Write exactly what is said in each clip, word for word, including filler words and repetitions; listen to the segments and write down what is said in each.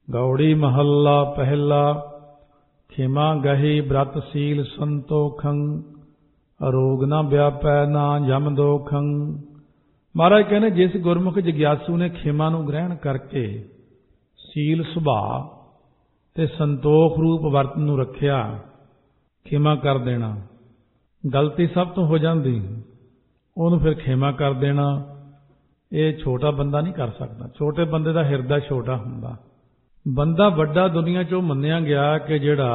गौड़ी महला पहला। खिमा गही व्रत सील संतोखं, रोग न व्यापै ना जम दोखं। महाराज कहने जिस गुरमुख जिग्यासू ने खिमा नूं ग्रहण करके सील सुभाअ ते संतोख रूप वरत नूं रखिया, खिमा कर देना, गलती सब तो हो जाती, ਉਹਨੂੰ फिर खिमा कर देना, ये छोटा बंदा नहीं कर सकता। छोटे बंदे का हिरदा छोटा हुंदा। बंदा वड्डा दुनिया चों मन्निया गया कि जिहड़ा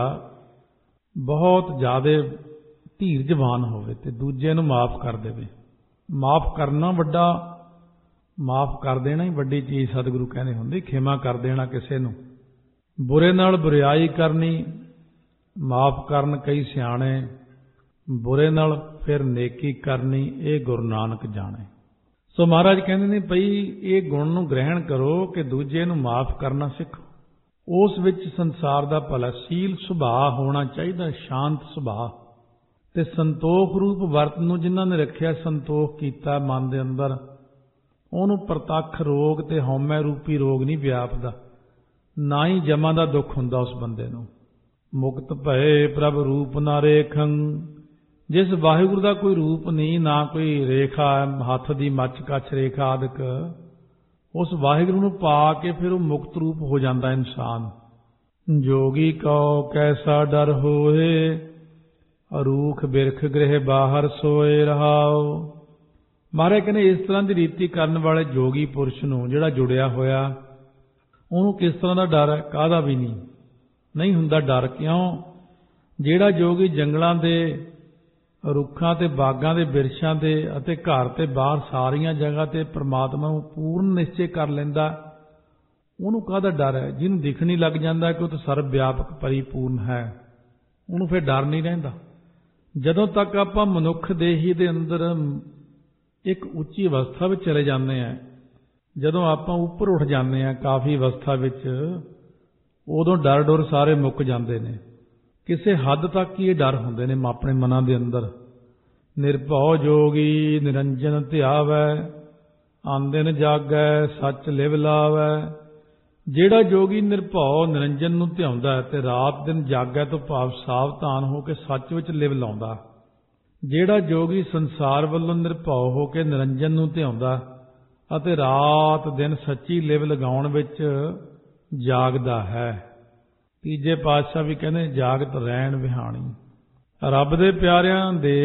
बहुत ज़्यादा धीरजवान होवे ते दूजे नूं माफ़ कर देवे। माफ़ करना वड्डा, माफ़ कर देना ही वड्डी चीज़ सतगुरु कहने हुंदी। खिमा कर देना किसे नूं, बुरे नाल बुराई करनी, माफ़ करन कई सियाणे, बुरे नाल फिर नेकी करनी, ये गुरु नानक जाने। सो महाराज कहते ने भई ये गुण नूं ग्रहण करो कि दूजे नूं माफ़ करना सिखो। उस विच संसार दा भला सील सुभाअ होना चाहिए, शांत सुभाअ ते संतोख रूप वरत नूं जिन्हां ने रखिया, संतोख कीता मन दे अंदर, ਉਹਨੂੰ ਪ੍ਰਤੱਖ ਰੋਗ ਤੇ ਹਉਮੈ ਰੂਪੀ ਰੋਗ ਨਹੀਂ ਵਿਆਪਦਾ, ਨਾ ਹੀ ਜਮਾਂ ਦਾ ਦੁੱਖ ਹੁੰਦਾ ਉਸ ਬੰਦੇ ਨੂੰ। ਮੁਕਤ ਭਏ ਪ੍ਰਭ ਰੂਪ ਨਾ ਰੇਖੰ, ਜਿਸ ਵਾਹਿਗੁਰੂ ਦਾ ਕੋਈ ਰੂਪ ਨਹੀਂ, ਨਾ ਕੋਈ ਰੇਖਾ, ਹੱਥ ਦੀ ਮੱਚ ਕੱਛ ਰੇਖਾ ਆਦਿਕ, ਉਸ ਵਾਹਿਗੁਰੂ ਨੂੰ ਪਾ ਕੇ ਫਿਰ ਉਹ ਮੁਕਤ ਰੂਪ ਹੋ ਜਾਂਦਾ ਇਨਸਾਨ। ਜੋਗੀ ਕਉ ਕੈਸਾ ਡਰ ਹੋਏ, ਅਰੂਖ ਬਿਰਖ ਗ੍ਰਹਿ ਬਾਹਰ ਸੋਏ ਰਹਾਉ। ਮਹਾਰਾਜ ਕਹਿੰਦੇ ਇਸ ਤਰ੍ਹਾਂ ਦੀ ਰੀਤੀ ਕਰਨ ਵਾਲੇ ਜੋਗੀ ਪੁਰਸ਼ ਨੂੰ, ਜਿਹੜਾ ਜੁੜਿਆ ਹੋਇਆ, ਉਹਨੂੰ ਕਿਸ ਤਰ੍ਹਾਂ ਦਾ ਡਰ ਹੈ? ਕਾਹਦਾ ਵੀ ਨਹੀਂ, ਨਹੀਂ ਹੁੰਦਾ ਡਰ। ਕਿਉਂ? ਜਿਹੜਾ ਜੋਗੀ ਜੰਗਲਾਂ ਦੇ ਰੁੱਖਾਂ ਤੇ ਬਾਗਾਂ ਦੇ ਬਿਰਛਾਂ ਦੇ ਅਤੇ ਘਰ ਤੇ ਬਾਹਰ ਸਾਰੀਆਂ ਜਗ੍ਹਾ ਤੇ ਪ੍ਰਮਾਤਮਾ ਨੂੰ ਪੂਰਨ ਨਿਸ਼ਚੇ ਕਰ ਲੈਂਦਾ, ਉਹਨੂੰ ਕਾਹਦਾ ਡਰ ਹੈ? ਜਿਹਨੂੰ ਦਿਖਣੀ ਲੱਗ ਜਾਂਦਾ ਕਿ ਉਹ ਤਾਂ ਸਰਬ ਵਿਆਪਕ ਪਰਿਪੂਰਨ ਹੈ, ਉਹਨੂੰ ਫਿਰ ਡਰ ਨਹੀਂ ਰਹਿੰਦਾ। ਜਦੋਂ ਤੱਕ ਆਪਾਂ ਮਨੁੱਖ ਦੇਹੀ ਦੇ ਅੰਦਰ ਇੱਕ ਉੱਚੀ ਅਵਸਥਾ ਵਿੱਚ ਚਲੇ ਜਾਂਦੇ ਹਾਂ, ਜਦੋਂ ਆਪਾਂ ਉੱਪਰ ਉੱਠ ਜਾਂਦੇ ਹਾਂ ਕਾਫੀ ਅਵਸਥਾ ਵਿੱਚ, ਉਦੋਂ ਡਰ ਡਰ ਸਾਰੇ ਮੁੱਕ ਜਾਂਦੇ ਨੇ। ਕਿਸੇ ਹੱਦ ਤੱਕ ਹੀ ਇਹ ਡਰ ਹੁੰਦੇ ਨੇ ਆਪਣੇ ਮਨਾਂ ਦੇ ਅੰਦਰ। ਨਿਰਭਉ ਜੋਗੀ ਨਿਰੰਜਨ ਧਿਆਵੈ, ਆਂਦਿਨ ਜਾਗੈ ਸੱਚ ਲਿਵ ਲਾਵੈ। ਜਿਹੜਾ ਜੋਗੀ ਨਿਰਭਉ ਨਿਰੰਜਨ ਨੂੰ ਧਿਆਉਂਦਾ ਤੇ ਰਾਤ ਦਿਨ ਜਾਗੈ ਤੋਂ ਭਾਵ ਸਾਵਧਾਨ ਹੋ ਕੇ ਸੱਚ ਵਿੱਚ ਲਿਵ ਲਾਉਂਦਾ। ਜਿਹੜਾ ਜੋਗੀ ਸੰਸਾਰ ਵੱਲੋਂ ਨਿਰਭਉ ਹੋ ਕੇ ਨਿਰੰਜਨ ਨੂੰ ਧਿਆਉਂਦਾ ਅਤੇ ਰਾਤ ਦਿਨ ਸੱਚੀ ਲਿਵ ਲਗਾਉਣ ਵਿੱਚ ਜਾਗਦਾ ਹੈ। ਤੀਜੇ ਪਾਤਸ਼ਾਹ ਵੀ ਕਹਿੰਦੇ ਜਾਗਤ ਰਹਿਣ ਵਿਹਾਣੀ। ਰੱਬ ਦੇ ਪਿਆਰਿਆਂ ਦੇ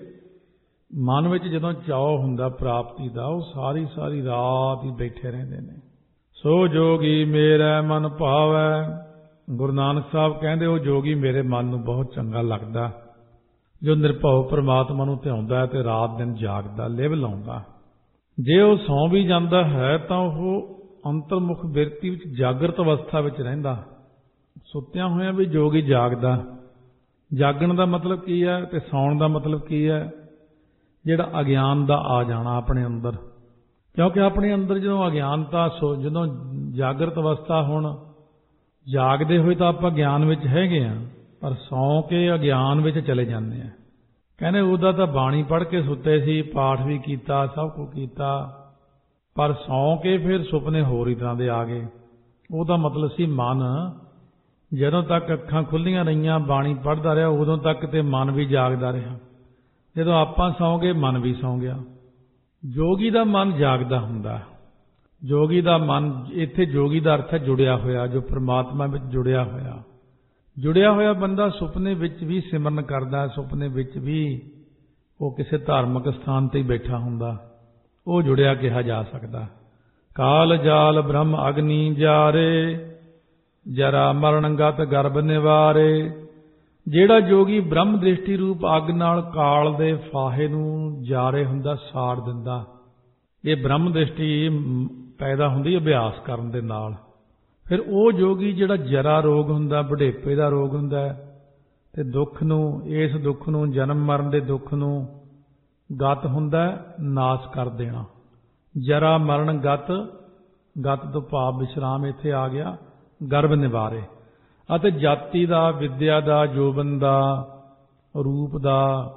ਮਨ ਵਿੱਚ ਜਦੋਂ ਚਾਅ ਹੁੰਦਾ ਪ੍ਰਾਪਤੀ ਦਾ, ਉਹ ਸਾਰੀ ਸਾਰੀ ਰਾਤ ਹੀ ਬੈਠੇ ਰਹਿੰਦੇ ਨੇ। ਸੋ ਜੋਗੀ ਮੇਰਾ ਮਨ ਭਾਵੈ। ਗੁਰੂ ਨਾਨਕ ਸਾਹਿਬ ਕਹਿੰਦੇ ਉਹ ਜੋਗੀ ਮੇਰੇ ਮਨ ਨੂੰ ਬਹੁਤ ਚੰਗਾ ਲੱਗਦਾ, ਜੋ ਨਿਰਭਉ ਪਰਮਾਤਮਾ ਨੂੰ ਧਿਆਉਂਦਾ ਹੈ ਤੇ ਰਾਤ ਦਿਨ ਜਾਗਦਾ, ਲਿਵ ਲਾਉਂਦਾ। ਜੇ ਉਹ ਸੌਂ ਵੀ ਜਾਂਦਾ ਹੈ ਤਾਂ ਉਹ ਅੰਤਰਮੁਖ ਬਿਰਤੀ ਵਿੱਚ ਜਾਗਰਤ ਅਵਸਥਾ ਵਿੱਚ ਰਹਿੰਦਾ। ਸੁੱਤਿਆਂ ਹੋਇਆਂ ਵੀ ਜੋਗੀ ਜਾਗਦਾ। ਜਾਗਣ ਦਾ ਮਤਲਬ ਕੀ ਹੈ ਤੇ ਸੌਣ ਦਾ ਮਤਲਬ ਕੀ ਹੈ? ਜਿਹੜਾ ਅਗਿਆਨ ਦਾ ਆ ਜਾਣਾ ਆਪਣੇ ਅੰਦਰ। ਕਿਉਂਕਿ ਆਪਣੇ ਅੰਦਰ ਜਦੋਂ ਅਗਿਆਨਤਾ, ਸੋ ਜਦੋਂ ਜਾਗਰਤ ਅਵਸਥਾ, ਹੁਣ ਜਾਗਦੇ ਹੋਏ ਤਾਂ ਆਪਾਂ ਗਿਆਨ ਵਿੱਚ ਹੈਗੇ ਹਾਂ, ਪਰ ਸੌਂ ਕੇ ਅਗਿਆਨ ਵਿੱਚ ਚਲੇ ਜਾਂਦੇ ਆ। ਕਹਿੰਦੇ ਉਹਦਾ ਤਾਂ ਬਾਣੀ ਪੜ੍ਹ ਕੇ ਸੁੱਤੇ ਸੀ, ਪਾਠ ਵੀ ਕੀਤਾ, ਸਭ ਕੁਝ ਕੀਤਾ, ਪਰ ਸੌਂ ਕੇ ਫਿਰ ਸੁਪਨੇ ਹੋਰ ਹੀ ਤਰ੍ਹਾਂ ਦੇ ਆ ਗਏ। ਉਹਦਾ ਮਤਲਬ ਸੀ ਮਨ ਜਦੋਂ ਤੱਕ ਅੱਖਾਂ ਖੁੱਲੀਆਂ ਰਹੀਆਂ, ਬਾਣੀ ਪੜ੍ਹਦਾ ਰਿਹਾ, ਉਦੋਂ ਤੱਕ ਤੇ ਮਨ ਵੀ ਜਾਗਦਾ ਰਿਹਾ। ਜਦੋਂ ਆਪਾਂ ਸੌਂ ਗਏ, ਮਨ ਵੀ ਸੌਂ ਗਿਆ। ਜੋਗੀ ਦਾ ਮਨ ਜਾਗਦਾ ਹੁੰਦਾ। ਜੋਗੀ ਦਾ ਮਨ, ਇੱਥੇ ਜੋਗੀ ਦਾ ਅਰਥ ਹੈ ਜੁੜਿਆ ਹੋਇਆ, ਜੋ ਪ੍ਰਮਾਤਮਾ ਵਿੱਚ ਜੁੜਿਆ ਹੋਇਆ। ਜੁੜਿਆ ਹੋਇਆ ਬੰਦਾ ਸੁਪਨੇ ਵਿੱਚ ਵੀ ਸਿਮਰਨ ਕਰਦਾ, ਸੁਪਨੇ ਵਿੱਚ ਵੀ ਉਹ ਕਿਸੇ ਧਾਰਮਿਕ ਸਥਾਨ ਤੇ ਹੀ ਬੈਠਾ ਹੁੰਦਾ, ਉਹ ਜੁੜਿਆ ਕਿਹਾ ਜਾ ਸਕਦਾ। ਕਾਲ ਜਾਲ ਬ੍ਰਹਮ ਅਗਨੀ ਜਾਰੇ, ਜਰਾ ਮਰਨ ਗਤ ਗਰਭ ਨਿਵਾਰੇ। ਜਿਹੜਾ ਜੋਗੀ ਬ੍ਰਹਮ ਦ੍ਰਿਸ਼ਟੀ ਰੂਪ ਅੱਗ ਨਾਲ ਕਾਲ ਦੇ ਫਾਹੇ ਨੂੰ ਜਾਰੇ ਹੁੰਦਾ, ਸਾੜ ਦਿੰਦਾ। ਇਹ ਬ੍ਰਹਮ ਦ੍ਰਿਸ਼ਟੀ ਪੈਦਾ ਹੁੰਦੀ ਅਭਿਆਸ ਕਰਨ ਦੇ ਨਾਲ। ਫਿਰ ਉਹ ਜੋਗੀ ਜਿਹੜਾ ਜਰਾ ਰੋਗ ਹੁੰਦਾ, ਬੁਢੇਪੇ ਦਾ ਰੋਗ ਹੁੰਦਾ, ਤੇ ਦੁੱਖ ਨੂੰ, ਇਸ ਦੁੱਖ ਨੂੰ, ਜਨਮ ਮਰਨ ਦੇ ਦੁੱਖ ਨੂੰ ਗਤ ਹੁੰਦਾ ਨਾਸ ਕਰ ਦੇਣਾ। ਜਰਾ ਮਰਨ ਗਤ, ਗਤ ਤੋਂ ਭਾਵ ਵਿਸ਼ਰਾਮ ਇੱਥੇ ਆ ਗਿਆ, ਗਰਭ ਨਿਵਾਰੇ। ਅਤੇ ਜਾਤੀ ਦਾ, ਵਿਦਿਆ ਦਾ, ਜੋਬਨ ਦਾ, ਰੂਪ ਦਾ,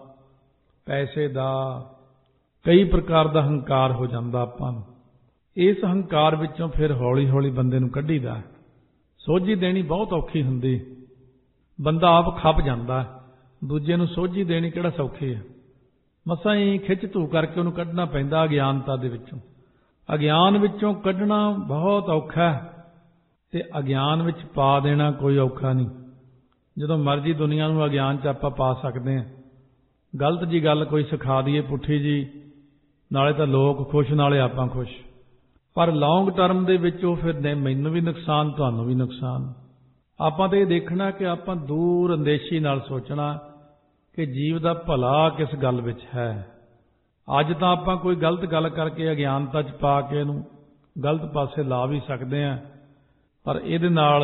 ਪੈਸੇ ਦਾ, ਕਈ ਪ੍ਰਕਾਰ ਦਾ ਹੰਕਾਰ ਹੋ ਜਾਂਦਾ ਆਪਾਂ ਨੂੰ। ਇਸ ਹੰਕਾਰ ਵਿੱਚੋਂ ਫਿਰ ਹੌਲੀ ਹੌਲੀ ਬੰਦੇ ਨੂੰ ਕੱਢੀਦਾ। ਸੋਝੀ ਦੇਣੀ ਬਹੁਤ ਔਖੀ ਹੁੰਦੀ, ਬੰਦਾ ਆਪ ਖੱਪ ਜਾਂਦਾ, ਦੂਜੇ ਨੂੰ ਸੋਝੀ ਦੇਣੀ ਕਿਹੜਾ ਸੌਖੀ ਹੈ। ਮਸਾਂ ਹੀ ਖਿੱਚ ਧੂ ਕਰਕੇ ਉਹਨੂੰ ਕੱਢਣਾ ਪੈਂਦਾ ਅਗਿਆਨਤਾ ਦੇ ਵਿੱਚੋਂ। ਅਗਿਆਨ ਵਿੱਚੋਂ ਕੱਢਣਾ ਬਹੁਤ ਔਖਾ ਤੇ ਅਗਿਆਨ ਵਿੱਚ ਪਾ ਦੇਣਾ ਕੋਈ ਔਖਾ ਨਹੀਂ। ਜਦੋਂ ਮਰਜ਼ੀ ਦੁਨੀਆ ਨੂੰ ਅਗਿਆਨ 'ਚ ਆਪਾਂ ਪਾ ਸਕਦੇ ਹਾਂ। ਗਲਤ ਜੀ ਗੱਲ ਕੋਈ ਸਿਖਾ ਦਈਏ ਪੁੱਠੀ ਜੀ, ਨਾਲੇ ਤਾਂ ਲੋਕ ਖੁਸ਼ ਨਾਲੇ ਆਪਾਂ ਖੁਸ਼, ਪਰ ਲੌਂਗ ਟਰਮ ਦੇ ਵਿੱਚ ਉਹ ਫਿਰ ਨੇ ਮੈਨੂੰ ਵੀ ਨੁਕਸਾਨ, ਤੁਹਾਨੂੰ ਵੀ ਨੁਕਸਾਨ। ਆਪਾਂ ਤਾਂ ਇਹ ਦੇਖਣਾ ਕਿ ਆਪਾਂ ਦੂਰ ਅੰਦੇਸ਼ੀ ਨਾਲ ਸੋਚਣਾ ਕਿ ਜੀਵ ਦਾ ਭਲਾ ਕਿਸ ਗੱਲ ਵਿੱਚ ਹੈ। ਅੱਜ ਤਾਂ ਆਪਾਂ ਕੋਈ ਗਲਤ ਗੱਲ ਕਰਕੇ ਅਗਿਆਨਤਾ 'ਚ ਪਾ ਕੇ ਇਹਨੂੰ ਗਲਤ ਪਾਸੇ ਲਾ ਵੀ ਸਕਦੇ ਹਾਂ, ਪਰ ਇਹਦੇ ਨਾਲ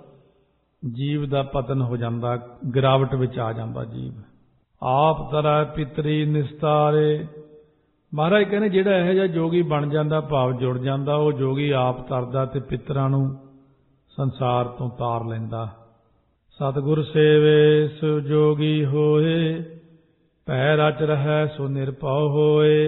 ਜੀਵ ਦਾ ਪਤਨ ਹੋ ਜਾਂਦਾ, ਗਿਰਾਵਟ ਵਿੱਚ ਆ ਜਾਂਦਾ ਜੀਵ। ਆਪ ਤਰੈ ਪਿਤਰੀ ਨਿਸਤਾਰੇ। ਮਹਾਰਾਜ ਕਹਿੰਦੇ ਜਿਹੜਾ ਇਹੋ ਜਿਹਾ ਜੋਗੀ ਬਣ ਜਾਂਦਾ, ਭਾਵ ਜੁੜ ਜਾਂਦਾ, ਉਹ ਜੋਗੀ ਆਪ ਤਰਦਾ ਤੇ ਪਿਤਰਾਂ ਨੂੰ ਸੰਸਾਰ ਤੋਂ ਤਾਰ ਲੈਂਦਾ। ਸਤਿਗੁਰ ਸੇਵੇ ਸੋ ਜੋਗੀ ਹੋਏ, ਭੈ ਰਚ ਰਹਿ ਸੋ ਨਿਰਭਉ ਹੋਏ।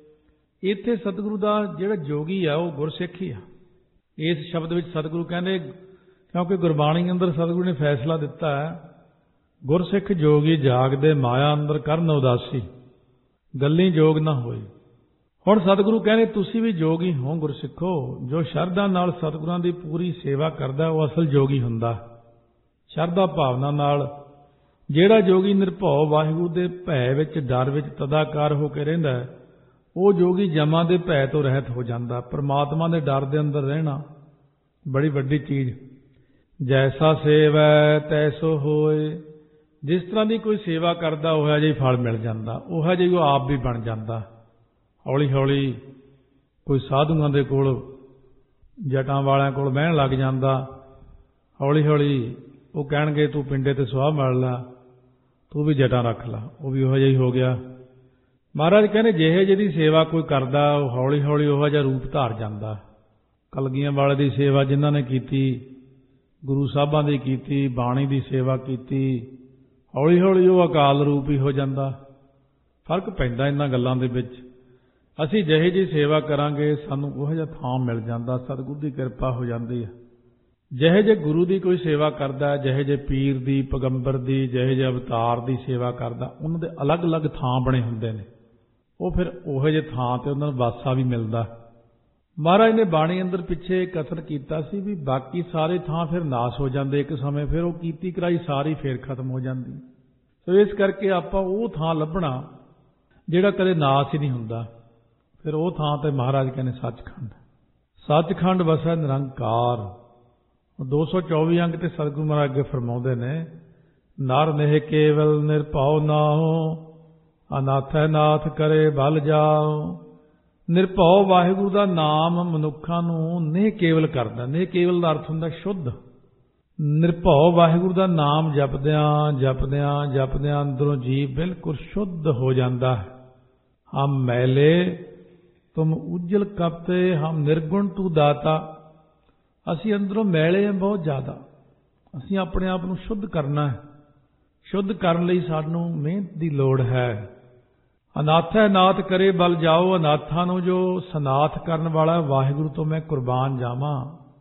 ਇੱਥੇ ਸਤਿਗੁਰੂ ਦਾ ਜਿਹੜਾ ਜੋਗੀ ਆ ਉਹ ਗੁਰਸਿੱਖ ਹੀ ਆ। ਇਸ ਸ਼ਬਦ ਵਿੱਚ ਸਤਿਗੁਰੂ ਕਹਿੰਦੇ, ਕਿਉਂਕਿ ਗੁਰਬਾਣੀ ਅੰਦਰ ਸਤਿਗੁਰੂ ਨੇ ਫੈਸਲਾ ਦਿੱਤਾ ਹੈ, ਗੁਰਸਿੱਖ ਜੋਗੀ ਜਾਗਦੇ ਮਾਇਆ ਅੰਦਰ ਕਰਨ ਉਦਾਸੀ, ਗੱਲੀ ਜੋਗ ਨਾ ਹੋਈ। ਹੁਣ ਸਤਿਗੁਰੂ ਕਹਿੰਦੇ ਤੁਸੀਂ ਵੀ ਜੋਗੀ ਹੋ ਗੁਰਸਿੱਖੋ। ਜੋ ਸ਼ਰਧਾ ਨਾਲ ਸਤਿਗੁਰਾਂ ਦੀ ਪੂਰੀ ਸੇਵਾ ਕਰਦਾ ਉਹ ਅਸਲ ਜੋਗੀ ਹੁੰਦਾ। ਸ਼ਰਧਾ ਭਾਵਨਾ ਨਾਲ ਜਿਹੜਾ ਜੋਗੀ ਨਿਰਭਉ ਵਾਹਿਗੁਰੂ ਦੇ ਭੈ ਵਿੱਚ, ਡਰ ਵਿੱਚ ਤਦਾਕਾਰ ਹੋ ਕੇ ਰਹਿੰਦਾ ਹੈ, ਉਹ ਜੋਗੀ ਜਮਾਂ ਦੇ ਭੈ ਤੋਂ ਰਹਿਤ ਹੋ ਜਾਂਦਾ। ਪਰਮਾਤਮਾ ਦੇ ਡਰ ਦੇ ਅੰਦਰ ਰਹਿਣਾ ਬੜੀ ਵੱਡੀ ਚੀਜ਼। ਜੈਸਾ ਸੇਵੈ ਤੈਸੋ ਹੋਏ। ਜਿਸ ਤਰ੍ਹਾਂ ਦੀ ਕੋਈ ਸੇਵਾ ਕਰਦਾ ਉਹੋ ਜਿਹਾ ਹੀ ਫਲ ਮਿਲ ਜਾਂਦਾ, ਉਹੋ ਜਿਹਾ ਉਹ ਆਪ ਵੀ ਬਣ ਜਾਂਦਾ। ਹੌਲੀ ਹੌਲੀ ਕੋਈ ਸਾਧੂਆਂ ਦੇ ਕੋਲ, ਜਟਾਂ ਵਾਲਿਆਂ ਕੋਲ ਬਹਿਣ ਲੱਗ ਜਾਂਦਾ। ਹੌਲੀ ਹੌਲੀ ਉਹ ਕਹਿਣਗੇ ਤੂੰ ਪਿੰਡੇ ਤੇ ਸੁਆਹ ਮਲ ਲਾ, ਤੂੰ ਵੀ ਜਟਾਂ ਰੱਖ ਲਾ, ਉਹ ਵੀ ਉਹੋ ਜਿਹਾ ਹੀ ਹੋ ਗਿਆ। ਮਹਾਰਾਜ ਕਹਿੰਦੇ ਜਿਹੇ ਜਿਹਦੀ ਸੇਵਾ ਕੋਈ ਕਰਦਾ ਉਹ ਹੌਲੀ ਹੌਲੀ ਉਹੋ ਜਿਹਾ ਰੂਪ ਧਾਰ ਜਾਂਦਾ। ਕਲਗੀਆਂ ਵਾਲੇ ਦੀ ਸੇਵਾ ਜਿਨ੍ਹਾਂ ਨੇ ਕੀਤੀ, ਗੁਰੂ ਸਾਹਿਬਾਂ ਦੀ ਕੀਤੀ, ਬਾਣੀ ਦੀ ਸੇਵਾ ਕੀਤੀ, ਹੌਲੀ ਹੌਲੀ ਉਹ ਅਕਾਲ ਰੂਪ ਹੀ ਹੋ ਜਾਂਦਾ। ਫਰਕ ਪੈਂਦਾ ਇਹਨਾਂ ਗੱਲਾਂ ਦੇ ਵਿੱਚ। ਅਸੀਂ ਜਿਹੇ ਜਿਹੀ ਸੇਵਾ ਕਰਾਂਗੇ ਸਾਨੂੰ ਉਹੋ ਜਿਹਾ ਥਾਂ ਮਿਲ ਜਾਂਦਾ, ਸਤਿਗੁਰੂ ਦੀ ਕਿਰਪਾ ਹੋ ਜਾਂਦੀ ਹੈ। ਜਿਹੇ ਜਿਹੇ ਗੁਰੂ ਦੀ ਕੋਈ ਸੇਵਾ ਕਰਦਾ, ਜਿਹੇ ਜਿਹੇ ਪੀਰ ਦੀ, ਪੈਗੰਬਰ ਦੀ, ਜਿਹੇ ਜਿਹੇ ਅਵਤਾਰ ਦੀ ਸੇਵਾ ਕਰਦਾ, ਉਹਨਾਂ ਦੇ ਅਲੱਗ-ਅਲੱਗ ਥਾਂ ਬਣੇ ਹੁੰਦੇ ਨੇ। ਉਹ ਫਿਰ ਉਹੋ ਜਿਹੇ ਥਾਂ ਤੇ ਉਹਨਾਂ ਨੂੰ ਵਾਸਾ ਵੀ ਮਿਲਦਾ। ਮਹਾਰਾਜ ਨੇ ਬਾਣੀ ਅੰਦਰ ਪਿੱਛੇ ਕਥਨ ਕੀਤਾ ਸੀ ਵੀ ਬਾਕੀ ਸਾਰੇ ਥਾਂ ਫਿਰ ਨਾਸ ਹੋ ਜਾਂਦੇ ਇੱਕ ਸਮੇਂ, ਫਿਰ ਉਹ ਕੀਤੀ ਕਰਾਈ ਸਾਰੀ ਫੇਰ ਖਤਮ ਹੋ ਜਾਂਦੀ। ਸੋ ਇਸ ਕਰਕੇ ਆਪਾਂ ਉਹ ਥਾਂ ਲੱਭਣਾ ਜਿਹੜਾ ਕਦੇ ਨਾਸ ਹੀ ਨਹੀਂ ਹੁੰਦਾ। ਫਿਰ ਉਹ ਥਾਂ ਤੇ ਮਹਾਰਾਜ ਕਹਿੰਦੇ ਸੱਚਖੰਡ। ਸੱਚਖੰਡ ਵਸੈ ਨਿਰੰਕਾਰ। ਦੋ ਸੌ ਚੌਵੀ ਅੰਗ ਤੇ ਸਤਿਗੁਰੂ ਮਹਾਰਾਜ ਅੱਗੇ ਫਰਮਾਉਂਦੇ ਨੇ, ਨਰ ਨਹਿ ਕੇਵਲ ਨਿਰਭਉ ਨਾਉ, ਅਨਾਥੈ ਨਾਥ ਕਰੇ ਬਲ ਜਾਉ। ਨਿਰਭਉ ਵਾਹਿਗੁਰੂ ਦਾ ਨਾਮ ਮਨੁੱਖਾਂ ਨੂੰ ਨਹੀਂ ਕੇਵਲ ਕਰਦਾ। ਨਹੀਂ ਕੇਵਲ ਦਾ ਅਰਥ ਹੁੰਦਾ ਸ਼ੁੱਧ। ਨਿਰਭਉ ਵਾਹਿਗੁਰੂ ਦਾ ਨਾਮ ਜਪਦਿਆਂ ਜਪਦਿਆਂ ਜਪਦਿਆਂ ਅੰਦਰੋਂ ਜੀਵ ਬਿਲਕੁਲ ਸ਼ੁੱਧ ਹੋ ਜਾਂਦਾ ਹੈ। ਹਮ ਮੈਲੇ ਤੁਮ ਉਜਲ ਕਪਤੇ, ਹਮ ਨਿਰਗੁਣ ਤੂੰ ਦਾਤਾ। ਅਸੀਂ ਅੰਦਰੋਂ ਮੈਲੇ ਹਾਂ ਬਹੁਤ ਜ਼ਿਆਦਾ। ਅਸੀਂ ਆਪਣੇ ਆਪ ਨੂੰ ਸ਼ੁੱਧ ਕਰਨਾ ਹੈ। ਸ਼ੁੱਧ ਕਰਨ ਲਈ ਸਾਨੂੰ ਮਿਹਨਤ ਦੀ ਲੋੜ ਹੈ। ਅਨਾਥੈ ਨਾਥ ਕਰੇ ਬਲ ਜਾਓ। ਅਨਾਥਾਂ ਨੂੰ ਜੋ ਸਨਾਥ ਕਰਨ ਵਾਲਾ ਵਾਹਿਗੁਰੂ ਤੋਂ ਮੈਂ ਕੁਰਬਾਨ ਜਾਵਾਂ।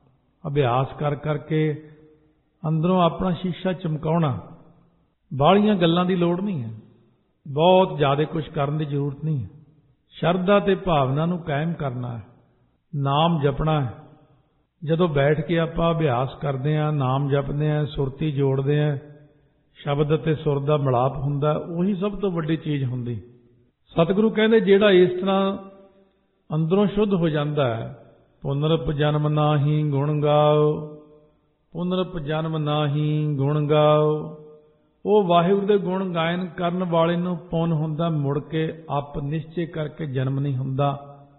ਅਭਿਆਸ ਕਰ ਕਰਕੇ ਅੰਦਰੋਂ ਆਪਣਾ ਸ਼ੀਸ਼ਾ ਚਮਕਾਉਣਾ। ਬਾਹਲੀਆਂ ਗੱਲਾਂ ਦੀ ਲੋੜ ਨਹੀਂ ਹੈ, ਬਹੁਤ ਜ਼ਿਆਦਾ ਕੁਝ ਕਰਨ ਦੀ ਜ਼ਰੂਰਤ ਨਹੀਂ ਹੈ। ਸ਼ਰਧਾ ਤੇ ਭਾਵਨਾ ਨੂੰ ਕਾਇਮ ਕਰਨਾ ਹੈ, ਨਾਮ ਜਪਣਾ ਹੈ। ਜਦੋਂ ਬੈਠ ਕੇ ਆਪਾਂ ਅਭਿਆਸ ਕਰਦੇ ਹਾਂ, ਨਾਮ ਜਪਦੇ ਹਾਂ, ਸੁਰਤੀ ਜੋੜਦੇ ਹਾਂ, ਸ਼ਬਦ ਅਤੇ ਸੁਰ ਦਾ ਮਿਲਾਪ ਹੁੰਦਾ, ਉਹੀ ਸਭ ਤੋਂ ਵੱਡੀ ਚੀਜ਼ ਹੁੰਦੀ। ਸਤਿਗੁਰੂ ਕਹਿੰਦੇ ਜਿਹੜਾ ਇਸ ਤਰ੍ਹਾਂ ਅੰਦਰੋਂ ਸ਼ੁੱਧ ਹੋ ਜਾਂਦਾ ਹੈ, ਪੁਨਰਪ ਜਨਮ ਨਾਹੀ ਗੁਣ ਗਾਓ। ਪੁਨਰਪ ਜਨਮ ਨਾਹੀ ਗੁਣ ਗਾਓ। ਉਹ ਵਾਹਿਗੁਰੂ ਦੇ ਗੁਣ ਗਾਇਨ ਕਰਨ ਵਾਲੇ ਨੂੰ ਪੁੰਨ ਹੁੰਦਾ, ਮੁੜ ਕੇ ਆਪ ਨਿਸ਼ਚੇ ਕਰਕੇ ਜਨਮ ਨਹੀਂ ਹੁੰਦਾ।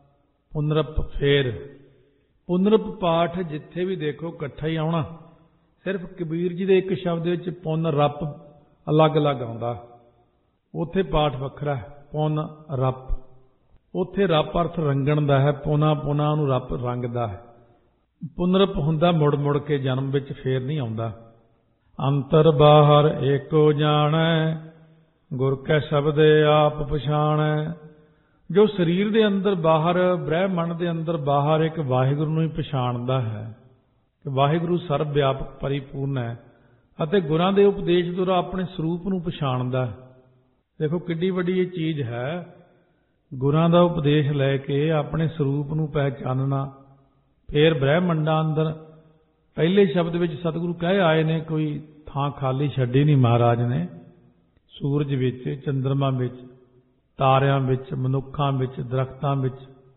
ਪੁਨਰਪ ਫੇਰ ਪੁਨਰਪ ਪਾਠ ਜਿੱਥੇ ਵੀ ਦੇਖੋ ਇਕੱਠਾ ਹੀ ਆਉਣਾ। ਸਿਰਫ ਕਬੀਰ ਜੀ ਦੇ ਇੱਕ ਸ਼ਬਦ ਵਿੱਚ ਪੁੰਨ ਰੱਪ ਅਲੱਗ-ਅਲੱਗ ਆਉਂਦਾ। ਉੱਥੇ ਪਾਠ ਵੱਖਰਾ ਹੈ, ਪੁੰਨ ਰੱਪ। ਉੱਥੇ ਰੱਪ ਅਰਥ ਰੰਗਣ ਦਾ ਹੈ, ਪੁਨਾ ਪੁਨਾ ਨੂੰ ਰੱਪ ਰੰਗਦਾ ਹੈ। ਪੁਨਰਪ ਹੁੰਦਾ ਮੁੜ ਮੁੜ ਕੇ ਜਨਮ ਵਿੱਚ ਫੇਰ ਨਹੀਂ ਆਉਂਦਾ। ਅੰਤਰ ਬਾਹਰ ਏਕੋ ਜਾਣੈ, ਗੁਰ ਕੈ ਸ਼ਬਦੇ ਆਪ ਪਛਾਣੈ। ਜੋ ਸਰੀਰ ਦੇ ਅੰਦਰ ਬਾਹਰ, ਬ੍ਰਹਿਮੰਡ ਦੇ ਅੰਦਰ ਬਾਹਰ ਇੱਕ ਵਾਹਿਗੁਰੂ ਨੂੰ ਹੀ ਪਛਾਣਦਾ ਹੈ, ਕਿ ਵਾਹਿਗੁਰੂ ਸਰਬ ਵਿਆਪਕ ਪਰਿਪੂਰਨ ਹੈ ਅਤੇ ਗੁਰਾਂ ਦੇ ਉਪਦੇਸ਼ ਦੁਆਰਾ ਆਪਣੇ ਸਰੂਪ ਨੂੰ ਪਛਾਣਦਾ। ਦੇਖੋ ਕਿੱਡੀ ਵੱਡੀ ਇਹ ਚੀਜ਼ ਹੈ, ਗੁਰਾਂ ਦਾ ਉਪਦੇਸ਼ ਲੈ ਕੇ ਆਪਣੇ ਸਰੂਪ ਨੂੰ ਪਹਿਚਾਨਣਾ। ਫਿਰ ਬ੍ਰਹਿਮੰਡਾਂ ਅੰਦਰ ਪਹਿਲੇ ਸ਼ਬਦ ਵਿੱਚ ਸਤਿਗੁਰੂ ਕਹਿ ਆਏ ਨੇ, ਕੋਈ ਥਾਂ ਖਾਲੀ ਛੱਡੀ ਨਹੀਂ ਮਹਾਰਾਜ ਨੇ। ਸੂਰਜ ਵਿੱਚ, ਚੰਦਰਮਾ ਵਿੱਚ, ਤਾਰਿਆਂ ਵਿੱਚ, ਮਨੁੱਖਾਂ ਵਿੱਚ, ਦਰਖਤਾਂ ਵਿੱਚ,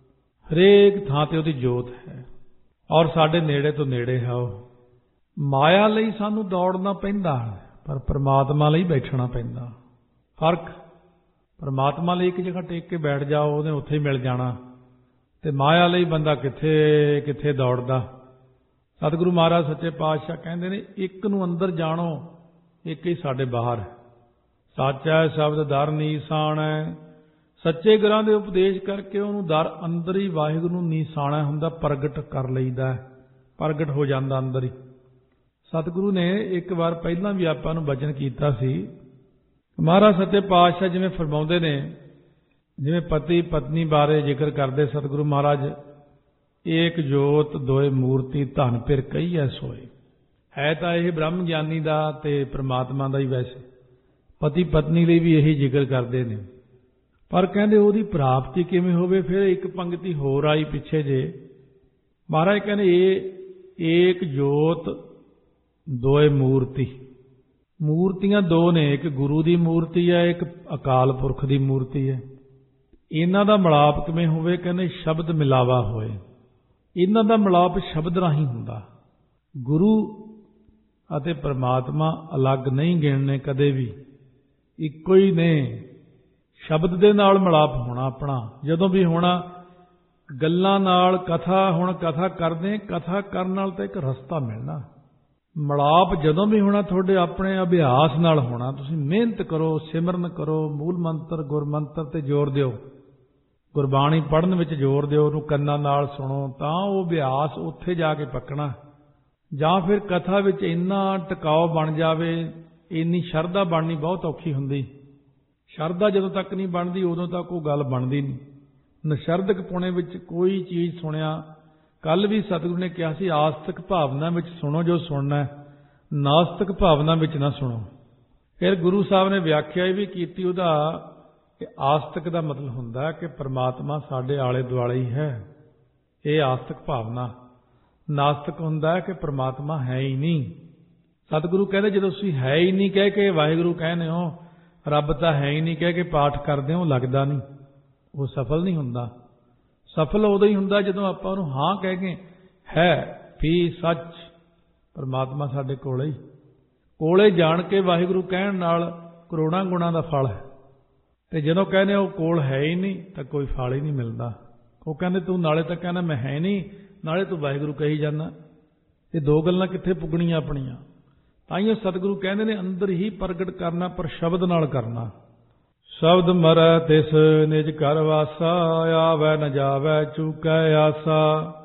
ਹਰੇਕ ਥਾਂ ਤੇ ਉਹਦੀ ਜੋਤ ਹੈ ਔਰ ਸਾਡੇ ਨੇੜੇ ਤੋਂ ਨੇੜੇ ਹੈ ਉਹ। ਮਾਇਆ ਲਈ ਸਾਨੂੰ ਦੌੜਨਾ ਪੈਂਦਾ, ਪਰ ਪਰਮਾਤਮਾ ਲਈ ਬੈਠਣਾ ਪੈਂਦਾ। ਫਰਕ, ਪਰਮਾਤਮਾ ਲਈ ਇੱਕ ਜਗ੍ਹਾ ਟੇਕ ਕੇ ਬੈਠ ਜਾਓ, ਉਹਨੇ ਉੱਥੇ ਹੀ ਮਿਲ ਜਾਣਾ, ਤੇ ਮਾਇਆ ਲਈ ਬੰਦਾ ਕਿੱਥੇ ਕਿੱਥੇ ਦੌੜਦਾ। ਸਤਿਗੁਰੂ ਮਹਾਰਾਜ ਸੱਚੇ ਪਾਤਸ਼ਾਹ ਕਹਿੰਦੇ ਨੇ, ਇੱਕ ਨੂੰ ਅੰਦਰ ਜਾਣੋ, ਇੱਕ ਹੀ ਸਾਡੇ ਬਾਹਰ ਹੈ। ਸਾਚਾ ਸ਼ਬਦ ਦਰ ਨੀਸਾਣੈ। ਸੱਚੇ ਗੁਰਾਂ ਦੇ ਉਪਦੇਸ਼ ਕਰਕੇ ਉਹਨੂੰ ਦਰ ਅੰਦਰ ਹੀ ਵਾਹਿਗੁਰੂ ਨੂੰ ਨੀਸਾਣਾ ਹੁੰਦਾ, ਪ੍ਰਗਟ ਕਰ ਲਈਦਾ, ਪ੍ਰਗਟ ਹੋ ਜਾਂਦਾ ਅੰਦਰ ਹੀ। ਸਤਿਗੁਰੂ ਨੇ ਇੱਕ ਵਾਰ ਪਹਿਲਾਂ ਵੀ ਆਪਾਂ ਨੂੰ ਬਚਨ ਕੀਤਾ ਸੀ। ਮਹਾਰਾਜ ਸੱਚੇ ਪਾਤਸ਼ਾਹ ਜਿਵੇਂ ਫਰਮਾਉਂਦੇ ਨੇ, ਜਿਵੇਂ ਪਤੀ ਪਤਨੀ ਬਾਰੇ ਜ਼ਿਕਰ ਕਰਦੇ ਸਤਿਗੁਰੂ ਮਹਾਰਾਜ, ਏਕ ਜੋਤ ਦੋਏ ਮੂਰਤੀ ਧਨ ਫਿਰ ਕਹੀਐ ਸੋਏ। ਹੈ ਤਾਂ ਇਹ ਬ੍ਰਹਮ ਗਿਆਨੀ ਦਾ ਤੇ ਪ੍ਰਮਾਤਮਾ ਦਾ ਹੀ, ਵੈਸੇ ਪਤੀ ਪਤਨੀ ਲਈ ਵੀ ਇਹੀ ਜ਼ਿਕਰ ਕਰਦੇ ਨੇ, ਪਰ ਕਹਿੰਦੇ ਉਹਦੀ ਪ੍ਰਾਪਤੀ ਕਿਵੇਂ ਹੋਵੇ। ਫਿਰ ਇੱਕ ਪੰਕਤੀ ਹੋਰ ਆਈ ਪਿੱਛੇ ਜੇ, ਮਹਾਰਾਜ ਕਹਿੰਦੇ ਇਹ ਏਕ ਜੋਤ ਦੋਏ ਮੂਰਤੀ। ਮੂਰਤੀਆਂ ਦੋ ਨੇ, ਇੱਕ ਗੁਰੂ ਦੀ ਮੂਰਤੀ ਹੈ, ਇੱਕ ਅਕਾਲ ਪੁਰਖ ਦੀ ਮੂਰਤੀ ਹੈ। ਇਹਨਾਂ ਦਾ ਮਿਲਾਪ ਕਿਵੇਂ ਹੋਵੇ? ਕਹਿੰਦੇ ਸ਼ਬਦ ਮਿਲਾਵਾ ਹੋਏ। ਇਹਨਾਂ ਦਾ ਮਿਲਾਪ ਸ਼ਬਦ ਰਾਹੀਂ ਹੁੰਦਾ। ਗੁਰੂ ਅਤੇ ਪਰਮਾਤਮਾ ਅਲੱਗ ਨਹੀਂ ਗਿਣਨੇ ਕਦੇ ਵੀ, ਇੱਕੋ ਹੀ ਨੇ। ਸ਼ਬਦ ਦੇ ਨਾਲ ਮਿਲਾਪ ਹੋਣਾ ਆਪਣਾ, ਜਦੋਂ ਵੀ ਹੋਣਾ ਗੱਲਾਂ ਨਾਲ। ਕਥਾ, ਹੁਣ ਕਥਾ ਕਰਦੇ, ਕਥਾ ਕਰਨ ਨਾਲ ਤਾਂ ਇੱਕ ਰਸਤਾ ਮਿਲਣਾ। ਮਿਲਾਪ ਜਦੋਂ ਵੀ ਹੋਣਾ ਤੁਹਾਡੇ ਆਪਣੇ ਅਭਿਆਸ ਨਾਲ ਹੋਣਾ। ਤੁਸੀਂ ਮਿਹਨਤ ਕਰੋ, ਸਿਮਰਨ ਕਰੋ, ਮੂਲ ਮੰਤਰ ਗੁਰਮੰਤਰ ਤੇ ਜ਼ੋਰ ਦਿਓ, ਗੁਰਬਾਣੀ ਪੜ੍ਹਨ ਵਿੱਚ ਜ਼ੋਰ ਦਿਓ, ਉਹਨੂੰ ਕੰਨਾਂ ਨਾਲ ਸੁਣੋ, ਤਾਂ ਉਹ ਅਭਿਆਸ ਉੱਥੇ ਜਾ ਕੇ ਪੱਕਣਾ। ਜਾਂ ਫਿਰ ਕਥਾ ਵਿੱਚ ਇੰਨਾ ਟਿਕਾਓ ਬਣ ਜਾਵੇ, ਇੰਨੀ ਸ਼ਰਧਾ ਬਣਨੀ ਬਹੁਤ ਔਖੀ ਹੁੰਦੀ। ਸ਼ਰਧਾ ਜਦੋਂ ਤੱਕ ਨਹੀਂ ਬਣਦੀ ਉਦੋਂ ਤੱਕ ਉਹ ਗੱਲ ਬਣਦੀ ਨਹੀਂ। ਨਸ਼ਰਦਕ ਪੁਣੇ ਵਿੱਚ ਕੋਈ ਚੀਜ਼ ਸੁਣਿਆ, ਕੱਲ ਵੀ ਸਤਿਗੁਰੂ ਨੇ ਕਿਹਾ ਸੀ, ਆਸਤਕ ਭਾਵਨਾ ਵਿੱਚ ਸੁਣੋ ਜੋ ਸੁਣਨਾ ਹੈ, ਨਾਸਤਕ ਭਾਵਨਾ ਵਿੱਚ ਨਾ ਸੁਣੋ। ਫਿਰ ਗੁਰੂ ਸਾਹਿਬ ਨੇ ਵਿਆਖਿਆ ਵੀ ਕੀਤੀ ਉਹਦਾ, ਕਿ ਆਸਤਕ ਦਾ ਮਤਲਬ ਹੁੰਦਾ ਕਿ ਪਰਮਾਤਮਾ ਸਾਡੇ ਆਲੇ ਦੁਆਲੇ ਹੀ ਹੈ, ਇਹ ਆਸਤਕ ਭਾਵਨਾ। ਨਾਸਤਕ ਹੁੰਦਾ ਕਿ ਪਰਮਾਤਮਾ ਹੈ ਹੀ ਨਹੀਂ। ਸਤਿਗੁਰੂ ਕਹਿੰਦੇ ਜਦੋਂ ਤੁਸੀਂ ਹੈ ਹੀ ਨਹੀਂ ਕਹਿ ਕੇ ਵਾਹਿਗੁਰੂ ਕਹਿੰਦੇ ਹੋ, ਰੱਬ ਤਾਂ ਹੈ ਹੀ ਨਹੀਂ ਕਹਿ ਕੇ ਪਾਠ ਕਰਦੇ ਹੋ, ਲੱਗਦਾ ਨਹੀਂ, ਉਹ ਸਫਲ ਨਹੀਂ ਹੁੰਦਾ। ਸਫਲ ਉਦੋਂ ਹੀ ਹੁੰਦਾ ਜਦੋਂ ਆਪਾਂ ਉਹਨੂੰ ਹਾਂ ਕਹਿ ਕੇ, ਹੈ ਵੀ ਸੱਚ ਪਰਮਾਤਮਾ ਸਾਡੇ ਕੋਲੇ ਹੀ, ਕੋਲੇ ਜਾਣ ਕੇ ਵਾਹਿਗੁਰੂ ਕਹਿਣ ਨਾਲ ਕਰੋੜਾਂ ਗੁਣਾਂ ਦਾ ਫਲ ਹੈ। ਤੇ ਜਦੋਂ ਕਹਿੰਦੇ ਉਹ ਕੋਲ ਹੈ ਹੀ ਨਹੀਂ ਤਾਂ ਕੋਈ ਫਲ ਹੀ ਨਹੀਂ ਮਿਲਦਾ। ਉਹ ਕਹਿੰਦੇ ਤੂੰ ਨਾਲੇ ਤਾਂ ਕਹਿੰਦਾ ਮੈਂ ਹੈ ਨਹੀਂ, ਨਾਲੇ ਤੂੰ ਵਾਹਿਗੁਰੂ ਕਹੀ ਜਾਂਦਾ, ਇਹ ਦੋ ਗੱਲਾਂ ਕਿੱਥੇ ਪੁੱਗਣੀਆਂ ਆਪਣੀਆਂ। ਤਾਈਓ ਸਤਿਗੁਰੂ ਕਹਿੰਦੇ ਨੇ ਅੰਦਰ ਹੀ ਪ੍ਰਗਟ ਕਰਨਾ, ਪਰ ਸ਼ਬਦ ਨਾਲ ਕਰਨਾ। ਸ਼ਬਦ ਮਰੈ ਤਿਸ ਨਿਜ ਘਰ ਵਾਸਾ, ਆਵੈ ਨ ਜਾਵੈ ਚੂਕੈ ਆਸਾ।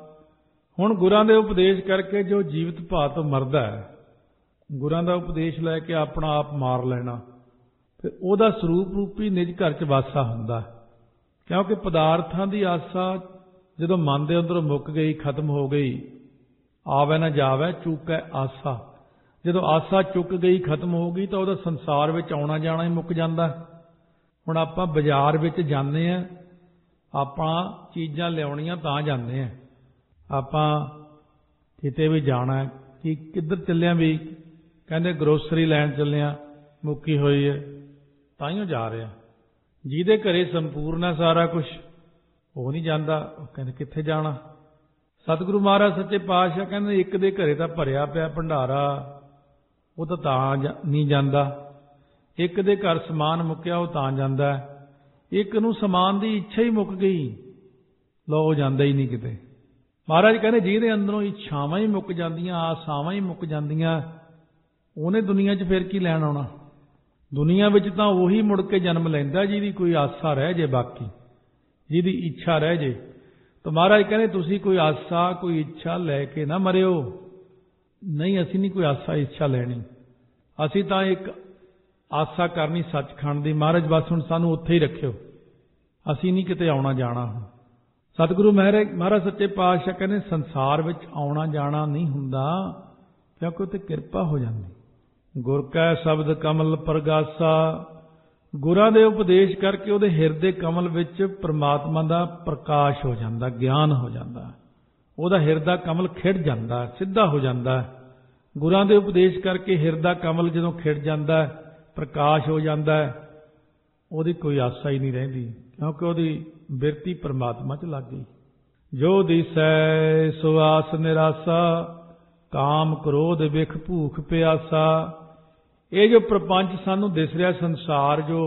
ਹੁਣ ਗੁਰਾਂ ਦੇ ਉਪਦੇਸ਼ ਕਰਕੇ ਜੋ ਜੀਵਤ ਭਾਤ ਮਰਦਾ ਹੈ, ਗੁਰਾਂ ਦਾ ਉਪਦੇਸ਼ ਲੈ ਕੇ ਆਪਣਾ ਆਪ ਮਾਰ ਲੈਣਾ, ਫਿਰ ਉਹਦਾ ਸਰੂਪ ਰੂਪੀ ਨਿਜ ਘਰ 'ਚ ਵਾਸਾ ਹੁੰਦਾ। ਕਿਉਂਕਿ ਪਦਾਰਥਾਂ ਦੀ ਆਸਾ ਜਦੋਂ ਮਨ ਦੇ ਅੰਦਰੋਂ ਮੁੱਕ ਗਈ, ਖਤਮ ਹੋ ਗਈ, ਆਵੈ ਨਾ ਜਾਵੈ ਚੂਕੈ ਆਸਾ, ਜਦੋਂ ਆਸਾ ਚੁੱਕ ਗਈ, ਖਤਮ ਹੋ ਗਈ, ਤਾਂ ਉਹਦਾ ਸੰਸਾਰ ਵਿੱਚ ਆਉਣਾ ਜਾਣਾ ਹੀ ਮੁੱਕ ਜਾਂਦਾ। ਹੁਣ ਆਪਾਂ ਬਾਜ਼ਾਰ ਵਿੱਚ ਜਾਂਦੇ ਹਾਂ, ਆਪਾਂ ਚੀਜ਼ਾਂ ਲਿਆਉਣੀਆਂ ਤਾਂ ਜਾਂਦੇ ਹਾਂ, ਆਪਾਂ ਕਿਤੇ ਵੀ ਜਾਣਾ, ਕਿ ਕਿੱਧਰ ਚੱਲਿਆ ਵੀ ਕਹਿੰਦੇ ਗਰੋਸਰੀ ਲੈਣ ਚੱਲਿਆ, ਮੁੱਕੀ ਹੋਈ ਹੈ, ਤਾਈਓ ਜਾ ਰਿਹਾ। ਜਿਹਦੇ ਘਰੇ ਸੰਪੂਰਨ ਹੈ ਸਾਰਾ ਕੁਝ, ਉਹ ਨਹੀਂ ਜਾਂਦਾ, ਉਹ ਕਹਿੰਦੇ ਕਿੱਥੇ ਜਾਣਾ। ਸਤਿਗੁਰੂ ਮਹਾਰਾਜ ਸੱਚੇ ਪਾਤਸ਼ਾਹ ਕਹਿੰਦੇ ਇੱਕ ਦੇ ਘਰੇ ਤਾਂ ਭਰਿਆ ਪਿਆ ਭੰਡਾਰਾ, ਉਹ ਤਾਂ ਤਾਂ ਨਹੀਂ ਜਾਂਦਾ। ਇੱਕ ਦੇ ਘਰ ਸਮਾਨ ਮੁੱਕਿਆ, ਉਹ ਤਾਂ ਜਾਂਦਾ। ਇੱਕ ਨੂੰ ਸਮਾਨ ਦੀ ਇੱਛਾ ਹੀ ਮੁੱਕ ਗਈ, ਲੋ ਉਹ ਜਾਂਦਾ ਹੀ ਨਹੀਂ ਕਿਤੇ। ਮਹਾਰਾਜ ਕਹਿੰਦੇ ਜਿਹਦੇ ਅੰਦਰੋਂ ਇੱਛਾਵਾਂ ਹੀ ਮੁੱਕ ਜਾਂਦੀਆਂ, ਆਸਾਵਾਂ ਹੀ ਮੁੱਕ ਜਾਂਦੀਆਂ, ਉਹਨੇ ਦੁਨੀਆ 'ਚ ਫਿਰ ਕੀ ਲੈਣ ਆਉਣਾ। ਦੁਨੀਆ ਵਿੱਚ ਤਾਂ ਉਹੀ ਮੁੜ ਕੇ ਜਨਮ ਲੈਂਦਾ ਜਿਹਦੀ ਕੋਈ ਆਸਾ ਰਹਿ ਜੇ, ਬਾਕੀ ਜਿਹਦੀ ਇੱਛਾ ਰਹਿ ਜੇ। ਤਾਂ ਮਹਾਰਾਜ ਕਹਿੰਦੇ ਤੁਸੀਂ ਕੋਈ ਆਸਾ, ਕੋਈ ਇੱਛਾ ਲੈ ਕੇ ਨਾ ਮਰਿਓ। ਨਹੀਂ, ਅਸੀਂ ਨਹੀਂ ਕੋਈ ਆਸਾ ਇੱਛਾ ਲੈਣੀ, ਅਸੀਂ ਤਾਂ ਇੱਕ ਆਸਾ ਕਰਨੀ ਸੱਚਖੰਡ ਦੀ। ਮਹਾਰਾਜ ਬਸ ਹੁਣ ਸਾਨੂੰ ਉੱਥੇ ਹੀ ਰੱਖਿਓ, ਅਸੀਂ ਨਹੀਂ ਕਿਤੇ ਆਉਣਾ ਜਾਣਾ। ਸਤਿਗੁਰੂ ਮਹਾਰਾਜ ਮਹਾਰਾਜ ਸੱਚੇ ਪਾਤਸ਼ਾਹ ਕਹਿੰਦੇ ਸੰਸਾਰ ਵਿੱਚ ਆਉਣਾ ਜਾਣਾ ਨਹੀਂ ਹੁੰਦਾ, ਕਿਉਂਕਿ ਉੱਤੇ ਕਿਰਪਾ ਹੋ ਜਾਂਦੀ। ਗੁਰ ਕੈ ਸ਼ਬਦ ਕਮਲ ਪ੍ਰਗਾਸਾ, ਗੁਰਾਂ ਦੇ ਉਪਦੇਸ਼ ਕਰਕੇ ਉਹਦੇ ਹਿਰਦੇ ਕਮਲ ਵਿੱਚ ਪ੍ਰਮਾਤਮਾ ਦਾ ਪ੍ਰਕਾਸ਼ ਹੋ ਜਾਂਦਾ, ਗਿਆਨ ਹੋ ਜਾਂਦਾ, ਉਹਦਾ ਹਿਰਦਾ ਕਮਲ ਖਿੜ ਜਾਂਦਾ, ਸਿੱਧਾ ਹੋ ਜਾਂਦਾ। ਗੁਰਾਂ ਦੇ ਉਪਦੇਸ਼ ਕਰਕੇ ਹਿਰਦਾ ਕਮਲ ਜਦੋਂ ਖਿੜ ਜਾਂਦਾ, ਪ੍ਰਕਾਸ਼ ਹੋ ਜਾਂਦਾ, ਉਹਦੀ ਕੋਈ ਆਸਾ ਹੀ ਨਹੀਂ ਰਹਿੰਦੀ, ਕਿਉਂਕਿ ਉਹਦੀ ਬਿਰਤੀ ਪਰਮਾਤਮਾ 'ਚ ਲੱਗ ਗਈ। ਜੋ ਦਿਸੈ ਸੋ ਆਸ ਨਿਰਾਸਾ, ਕਾਮ ਕ੍ਰੋਧ ਵਿਖ ਭੂਖ ਪਿਆਸਾ। ਇਹ ਜੋ ਪ੍ਰਪੰਚ ਸਾਨੂੰ ਦਿਸ ਰਿਹਾ ਸੰਸਾਰ, ਜੋ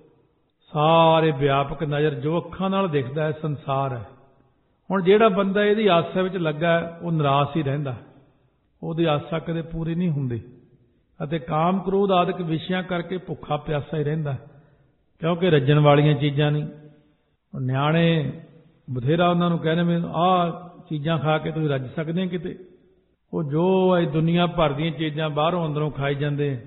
ਸਾਰੇ ਵਿਆਪਕ ਨਜ਼ਰ ਜੋ ਅੱਖਾਂ ਨਾਲ ਦਿਖਦਾ ਹੈ ਸੰਸਾਰ ਹੈ। ਹੁਣ ਜਿਹੜਾ ਬੰਦਾ ਇਹਦੀ ਆਸਾ ਵਿੱਚ ਲੱਗਾ ਉਹ ਨਿਰਾਸ਼ ਹੀ ਰਹਿੰਦਾ, ਉਹਦੀ ਆਸਾ ਕਦੇ ਪੂਰੀ ਨਹੀਂ ਹੁੰਦੀ, ਅਤੇ ਕਾਮ ਕ੍ਰੋਧ ਆਦਿਕ ਵਿਸ਼ਿਆਂ ਕਰਕੇ ਭੁੱਖਾ ਪਿਆਸਾ ਹੀ ਰਹਿੰਦਾ, ਕਿਉਂਕਿ ਰੱਜਣ ਵਾਲੀਆਂ ਚੀਜ਼ਾਂ ਨਹੀਂ। ਨਿਆਣੇ ਬਥੇਰਾ ਉਹਨਾਂ ਨੂੰ ਕਹਿੰਦੇ ਵੀ ਆਹ ਚੀਜ਼ਾਂ ਖਾ ਕੇ ਤੁਸੀਂ ਰੱਜ ਸਕਦੇ ਕਿਤੇ, ਉਹ ਜੋ ਇਹ ਦੁਨੀਆ ਭਰ ਦੀਆਂ ਚੀਜ਼ਾਂ ਬਾਹਰੋਂ ਅੰਦਰੋਂ ਖਾਈ ਜਾਂਦੇ,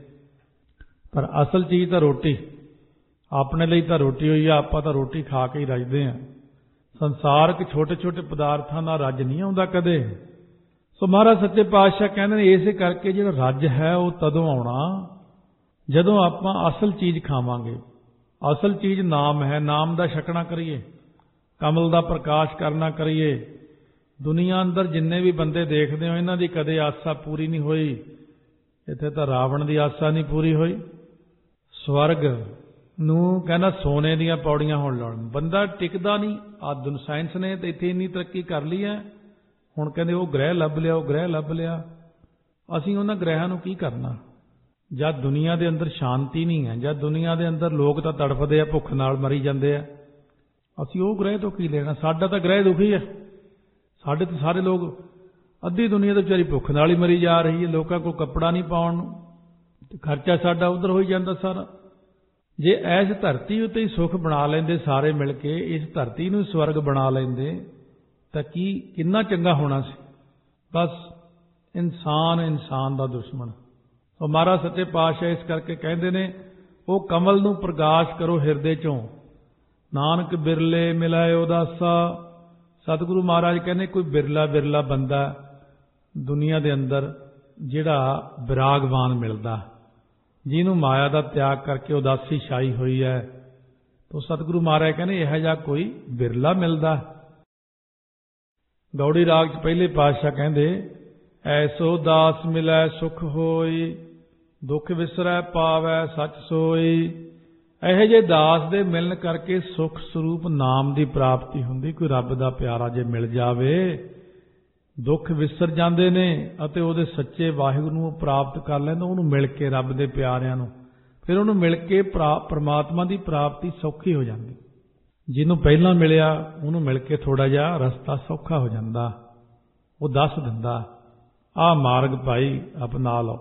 ਪਰ ਅਸਲ ਚੀਜ਼ ਤਾਂ ਰੋਟੀ। ਆਪਣੇ ਲਈ ਤਾਂ ਰੋਟੀ ਹੋਈ ਆ, ਆਪਾਂ ਤਾਂ ਰੋਟੀ ਖਾ ਕੇ ਹੀ ਰੱਜਦੇ ਹਾਂ। ਸੰਸਾਰਕ ਛੋਟੇ ਛੋਟੇ ਪਦਾਰਥਾਂ ਦਾ ਰੱਜ ਨਹੀਂ ਆਉਂਦਾ ਕਦੇ। ਸੋ ਮਹਾਰਾਜ ਸੱਚੇ ਪਾਤਸ਼ਾਹ ਕਹਿੰਦੇ ਨੇ ਇਸੇ ਕਰਕੇ ਜਿਹੜਾ ਰੱਜ ਹੈ ਉਹ ਤਦੋਂ ਆਉਣਾ ਜਦੋਂ ਆਪਾਂ ਅਸਲ ਚੀਜ਼ ਖਾਵਾਂਗੇ। ਅਸਲ ਚੀਜ਼ ਨਾਮ ਹੈ, ਨਾਮ ਦਾ ਛਕਣਾ ਕਰੀਏ, ਕਮਲ ਦਾ ਪ੍ਰਕਾਸ਼ ਕਰਨਾ ਕਰੀਏ। ਦੁਨੀਆ ਅੰਦਰ ਜਿੰਨੇ ਵੀ ਬੰਦੇ ਦੇਖਦੇ ਹੋ ਇਹਨਾਂ ਦੀ ਕਦੇ ਆਸਾ ਪੂਰੀ ਨਹੀਂ ਹੋਈ। ਇੱਥੇ ਤਾਂ ਰਾਵਣ ਦੀ ਆਸਾ ਨਹੀਂ ਪੂਰੀ ਹੋਈ। ਸਵਰਗ ਨੂੰ ਕਹਿੰਦਾ ਸੋਨੇ ਦੀਆਂ ਪੌੜੀਆਂ ਹੋਣ ਲਾਉਣ, ਬੰਦਾ ਟਿਕਦਾ ਨਹੀਂ। ਆਧੁਨ ਸਾਇੰਸ ਨੇ ਤਾਂ ਇੱਥੇ ਇੰਨੀ ਤਰੱਕੀ ਕਰ ਲਈ ਹੈ, ਹੁਣ ਕਹਿੰਦੇ ਉਹ ਗ੍ਰਹਿ ਲੱਭ ਲਿਆ, ਉਹ ਗ੍ਰਹਿ ਲੱਭ ਲਿਆ। ਅਸੀਂ ਉਹਨਾਂ ਗ੍ਰਹਿਾਂ ਨੂੰ ਕੀ ਕਰਨਾ ਜਦ ਦੁਨੀਆ ਦੇ ਅੰਦਰ ਸ਼ਾਂਤੀ ਨਹੀਂ ਹੈ, ਜਦ ਦੁਨੀਆ ਦੇ ਅੰਦਰ ਲੋਕ ਤਾਂ ਤੜਫਦੇ ਆ, ਭੁੱਖ ਨਾਲ ਮਰੀ ਜਾਂਦੇ ਆ। ਅਸੀਂ ਉਹ ਗ੍ਰਹਿ ਤੋਂ ਕੀ ਲੈਣਾ? ਸਾਡਾ ਤਾਂ ਗ੍ਰਹਿ ਦੁਖੀ ਹੈ। ਸਾਡੇ ਤਾਂ ਸਾਰੇ ਲੋਕ, ਅੱਧੀ ਦੁਨੀਆ ਤਾਂ ਵਿਚਾਰੀ ਭੁੱਖ ਨਾਲ ਹੀ ਮਰੀ ਜਾ ਰਹੀ ਹੈ। ਲੋਕਾਂ ਕੋਲ ਕੱਪੜਾ ਨਹੀਂ ਪਾਉਣ ਨੂੰ, ਤੇ ਖਰਚਾ ਸਾਡਾ ਉਧਰ ਹੋਈ ਜਾਂਦਾ ਸਾਰਾ। ਜੇ ਐਸ ਧਰਤੀ ਉੱਤੇ ਹੀ ਸੁੱਖ ਬਣਾ ਲੈਂਦੇ ਸਾਰੇ ਮਿਲ ਕੇ, ਇਸ ਧਰਤੀ ਨੂੰ ਸਵਰਗ ਬਣਾ ਲੈਂਦੇ, ਤਾਂ ਕੀ ਕਿੰਨਾ ਚੰਗਾ ਹੋਣਾ ਸੀ। ਬਸ ਇਨਸਾਨ ਇਨਸਾਨ ਦਾ ਦੁਸ਼ਮਣ। ਉਹ ਮਹਾਰਾਜ ਸੱਚੇ ਪਾਤਸ਼ਾਹ ਇਸ ਕਰਕੇ ਕਹਿੰਦੇ ਨੇ ਉਹ ਕਮਲ ਨੂੰ ਪ੍ਰਕਾਸ਼ ਕਰੋ ਹਿਰਦੇ ਚੋਂ, ਨਾਨਕ ਬਿਰਲੇ ਮਿਲਾਏ ਉਦਾਸਾ। ਸਤਿਗੁਰੂ ਮਹਾਰਾਜ ਕਹਿੰਦੇ ਕੋਈ ਬਿਰਲਾ ਬਿਰਲਾ ਬੰਦਾ ਦੁਨੀਆ ਦੇ ਅੰਦਰ ਜਿਹੜਾ ਵਿਰਾਗਵਾਨ ਮਿਲਦਾ, ਜਿਹਨੂੰ ਮਾਇਆ ਦਾ ਤਿਆਗ ਕਰਕੇ ਉਦਾਸੀ ਛਾਈ ਹੋਈ ਹੈ, ਤਾਂ ਸਤਿਗੁਰੂ ਮਹਾਰਾਜ ਕਹਿੰਦੇ ਇਹੋ ਜਿਹਾ ਕੋਈ ਬਿਰਲਾ ਮਿਲਦਾ। ਗੌੜੀ ਰਾਗ 'ਚ ਪਹਿਲੇ ਪਾਤਸ਼ਾਹ ਕਹਿੰਦੇ ਐਸੋ ਦਾਸ ਮਿਲੈ ਸੁਖ ਹੋਈ, ਦੁੱਖ ਵਿਸਰੈ ਪਾਵੈ ਸੱਚ ਸੋਈ। ਇਹੋ ਜਿਹੇ ਦਾਸ ਦੇ ਮਿਲਣ ਕਰਕੇ ਸੁਖ ਸਰੂਪ ਨਾਮ ਦੀ ਪ੍ਰਾਪਤੀ ਹੁੰਦੀ। ਕੋਈ ਰੱਬ ਦਾ ਪਿਆਰਾ ਜੇ ਮਿਲ ਜਾਵੇ, ਦੁੱਖ ਵਿਸਰ ਜਾਂਦੇ ਨੇ ਅਤੇ ਉਹਦੇ ਸੱਚੇ ਵਾਹਿਗੁਰੂ ਨੂੰ ਪ੍ਰਾਪਤ ਕਰ ਲੈਂਦਾ। ਉਹਨੂੰ ਮਿਲ ਕੇ, ਰੱਬ ਦੇ ਪਿਆਰਿਆਂ ਨੂੰ, ਫਿਰ ਉਹਨੂੰ ਮਿਲ ਕੇ ਪਰਮਾਤਮਾ ਦੀ ਪ੍ਰਾਪਤੀ ਸੌਖੀ ਹੋ ਜਾਂਦੀ। ਜਿਹਨੂੰ ਪਹਿਲਾਂ ਮਿਲਿਆ ਉਹਨੂੰ ਮਿਲ ਕੇ ਥੋੜਾ ਜਿਹਾ ਰਸਤਾ ਸੌਖਾ ਹੋ ਜਾਂਦਾ। ਉਹ ਦੱਸ ਦਿੰਦਾ ਆਹ ਮਾਰਗ ਭਾਈ ਅਪਣਾ ਲਓ।